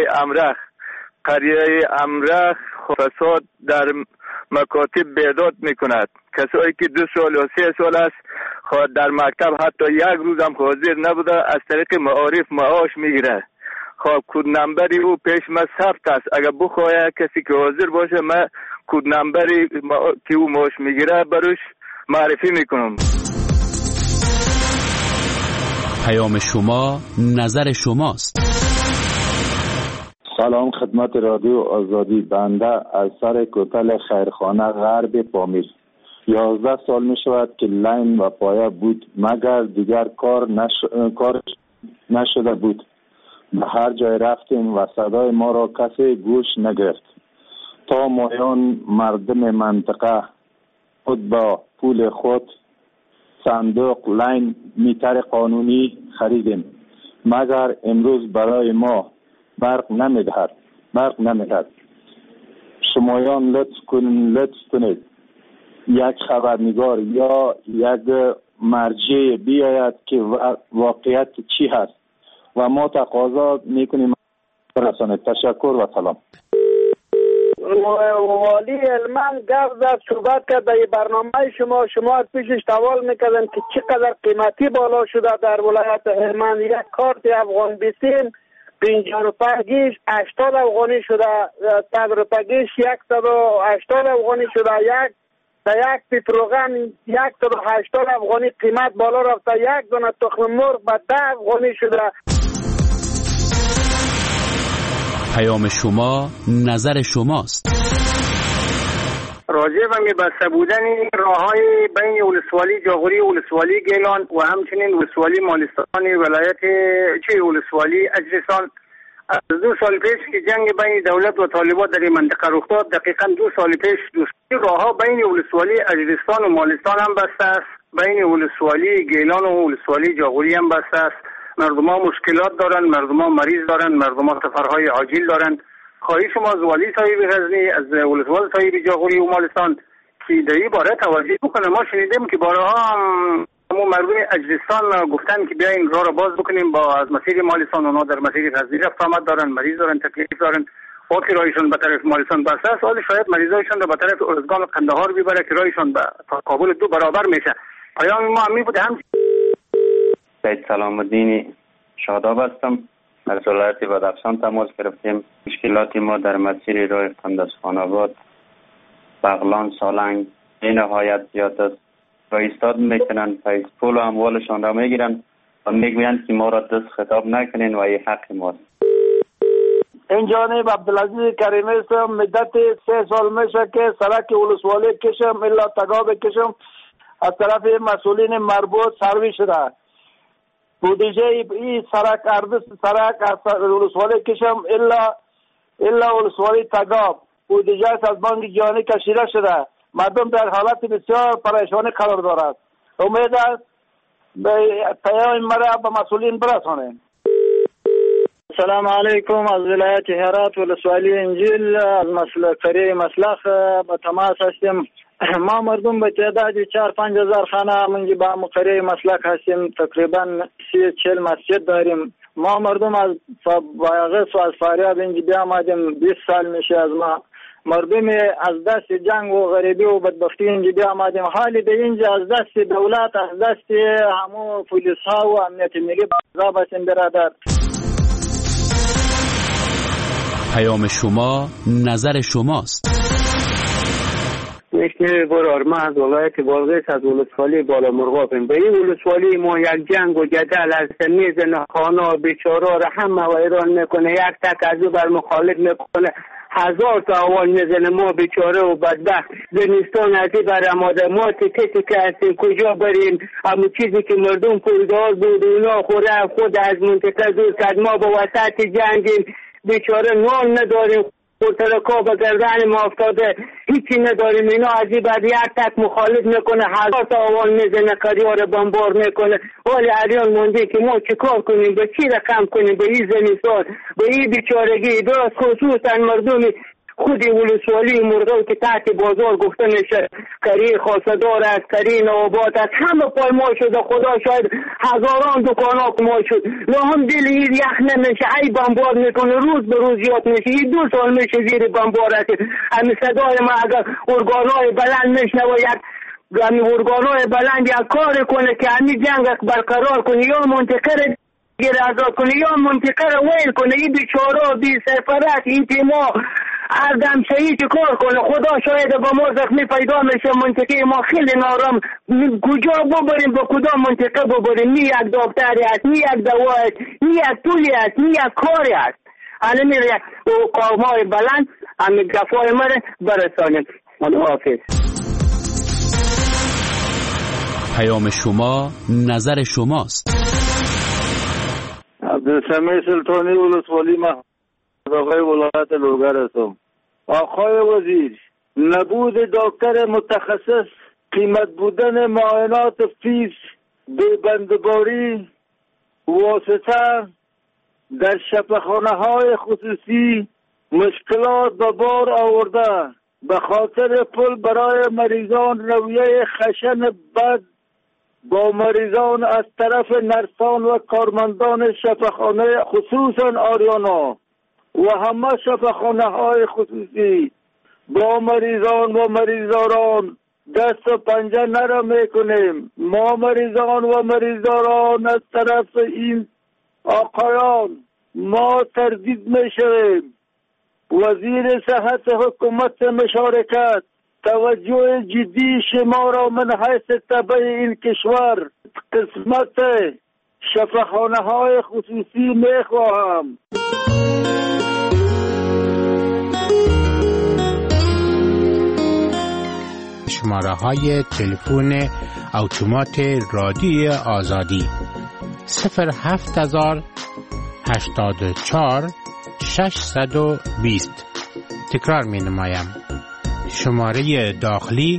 قریه امرخ فساد در مکاتب بیداد میکند. کسایی که 2 سال یا 3 سال است در مکتب حتی یک روز هم حاضر نبوده از طریق معارف معاش میگیره. خب کد نمبری او پیش ما ثبت است. اگر بخواه کسی که حاضر باشه من کد نمبری که او معاش میگیره بروش معرفی میکنم. پیام شما نظر شماست. سلام خدمت رادیو آزادی. بنده از سر کوتل خیرخانه غرب پامیر 11 سال می شود که لین و پایه بود مگر دیگر کار نشده بود. به هر جای رفتیم و صدای ما را کسی گوش نگرفت تا مایان مردم منطقه خود با پول خود صندوق لین میتر قانونی خریدیم مگر امروز برای ما برق نمیدهد. شمایان لطف کنید یک خبرنگار یا یک مرجع بیاید که واقعیت چی هست و ما تقاضا میکنیم برسانید. تشکر و سلام. والی علمان گفت زد صحبت کرد در برنامه شما پیشش سوال میکردن که چقدر قیمتی بالا شده در ولایت هلمند. یک کارت افغان بیسیم 50 روپیش 80 افغانی شده، 100 روپیش 180 افغانی شده، یک پیتروغن 180 افغانی قیمت بالا رفته، یک دونه تخم مرغ به 10 افغانی شده. پیام شما نظر شماست. راجع به بسته بودن راههای بین ولسوالی جاغوری و ولسوالی گیلان و همچنین ولسوالی مالستان ولایت ولسوالی اجرستان، از 2 سال پیش که جنگ بین دولت و طالبان در این منطقه رخ داد، دقیقاً 2 سال پیش راهها بین ولسوالی اجرستان و مالستان هم بسته است، بین ولسوالی گیلان و ولسوالی جاغوری هم بسته است. مردم ها مشکلات دارند، مردم ها مریض دارند، مردم ها سفرهای عاجل دارند. خواهی شما از والی صاحب غزنی، از ولسوالی صاحب جاغوری و مالستان که در این باره توجه بکنه. ما شنیدیم که بارها مردم اجرستان گفتن که بیاین راه را باز بکنیم با از مسیر مالستان، اونا در مسیر غزنی رفت آمد دارن، مریض دارن، تکلیف دارن، وقتی راهشون به طرف مالستان بسته است، حالا شاید مریضایشون را به طرف ارزگان و قندهار ببره که راهشون به کابل 2 برابر میشه. پیام ما همین بوده. هم سید سلام الدین شاداب هستم، از ولایت بدخشان تماس گرفتیم. مشکلات ما در مسیر راه قندزخان آباد بغلان سالنگ به نهایت زیاد است. و ایستاد میکنن، پیس پول و اموالشان را میگیرن و میگویند که ما را دست خطاب نکنین و این حق ماست. این جانب عبدالعزیز کریمی هستم. مدت 3 سال میشه که سرک ولسوالی کشم الا تگاب کشم از طرف مسئولین مربوط سروی شده. بودجه این سرک از ولسوالی کشم الا ولسوالی تگاب بودجه از بانک جهانی کشیده شده. مردم در حالت بسیار پریشانی قرار دارد. امید است به پیام مرا به مسئولین برسانیم. السلام علیکم، از ولایت هرات ولسوالی انجیل از قریه مسلخ به تماس هستیم. ما مردم به تعداد 4-5 هزار خانه منجی به قریه مسلخ هستیم. تقریبا 30-40 مسجد داریم. ما مردم از بایغس و از فاریاب اینجا بیامدیم. 20 سال میشه از ما مردم از دست جنگ و غریبی و بدبختی اینجا بیامدیم. حالی به اینجا از دست دولت، از دست همو پولیس ها و امنیت ملی عذاب هستیم برادر. پیام شما نظر شماست. میشه برار ما از ولایت بلغیس از ولسوالی بالا مرغابیم. به این ولسوالی ما یک جنگ و جدل از میزن خانه بیچاره را همه ویران میکنه، یک تک از او بر مخالف میکنه، 1000 تا آوان میزنه. ما بیچاره و بدبخت زمستان ازی بر اماده، ما تکه که هستیم کجا بریم؟ همون چیزی که مردم پولدار بود اونا خوره خود از منطقه دور کرد. ما با وسط جنگیم، بیچاره نان نداریم، پرترکا به گردن ما افتاده، هیچی نداریم. اینا ازی بعد یک تک مخالف میکنه، 1000 تا آوان میزنه، قریار بمبار میکنه. ولی عریان مونده که ما چیکار کنیم، به چی رقم کنیم به این زمستان، به این بیچارگی. درست خصوصا مردم خودی ولسوالی مرغو که تحت بازار گفته میشه کری خاصدار است، کری نوابات است، همه پایمال شده. خدا شاید هزاران دکان ها پایمال شد. هم دل این یخ نمیشه، ای بمبار میکنه، روز به روز زیاد میشه. این 2 سال میشه زیر بمبار است. همین صدای ما اگر ارگانهای بلند میشنوه، همین ارگانهای بلند یک کار کنه که همین جنگ برقرار کنه، یا منطقه را گیر آزاد کنه یا منطقه را ویل کنه. این بیچاره بی سفارت این تیما هر دم شهید کار کنه. خدا شاید با ما زخمی پیدا میشه. منطقه ما خیلی نارم، کجا ببریم، به کدام منطقه ببریم؟ نی یک دکتری است، نی یک دوا است، نی یک پولی است، نی یک کاری است. حالا میره قومای بلند همین گفای مره برسانیم. خداحافظ. پیام شما نظر شماست. عبدالسمیع سلطانی ولسوالی آقای ولایت لوگر هستم. آقای وزیر، نبود دکتر متخصص، قیمت بودن معاینات فیس، بندباری واسطه در شفاخانه های خصوصی مشکلات به بار آورده. به خاطر پول برای مریضان رویه خشن بد با مریضان از طرف نرسان و کارمندان شفاخانه خصوصا آریانا و همه شفاخانه های خصوصی با مریضان و مریضداران دست و پنجه نرم میکنیم. ما مریضان و مریضداران از طرف این آقایان ما تردید میشویم. وزیر صحت حکومت مشارکت توجه جدی شما را من حیث تبع این کشور قسمت شفاخانه های خصوصی میخواهم. شماره های تلفن اتومات رادیو آزادی 07084 620. تکرار می نمایم. شماره داخلی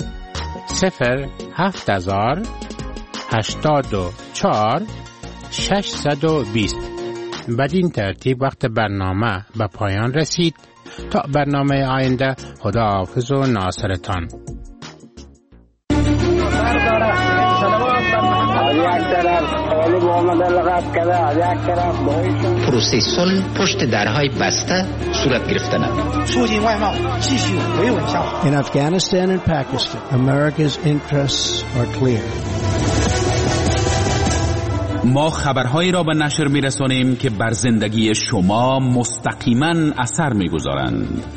07084 620. بدین ترتیب وقت برنامه به پایان رسید. تا برنامه آینده، خداحافظ و ناصرتان. پروسه صلح پشت درهای بسته صورت گرفتن. In Afghanistan and Pakistan, America's interests are clear. ما خبرهایی را به نشر می‌رسانیم که بر زندگی شما مستقیما اثر می‌گذارند.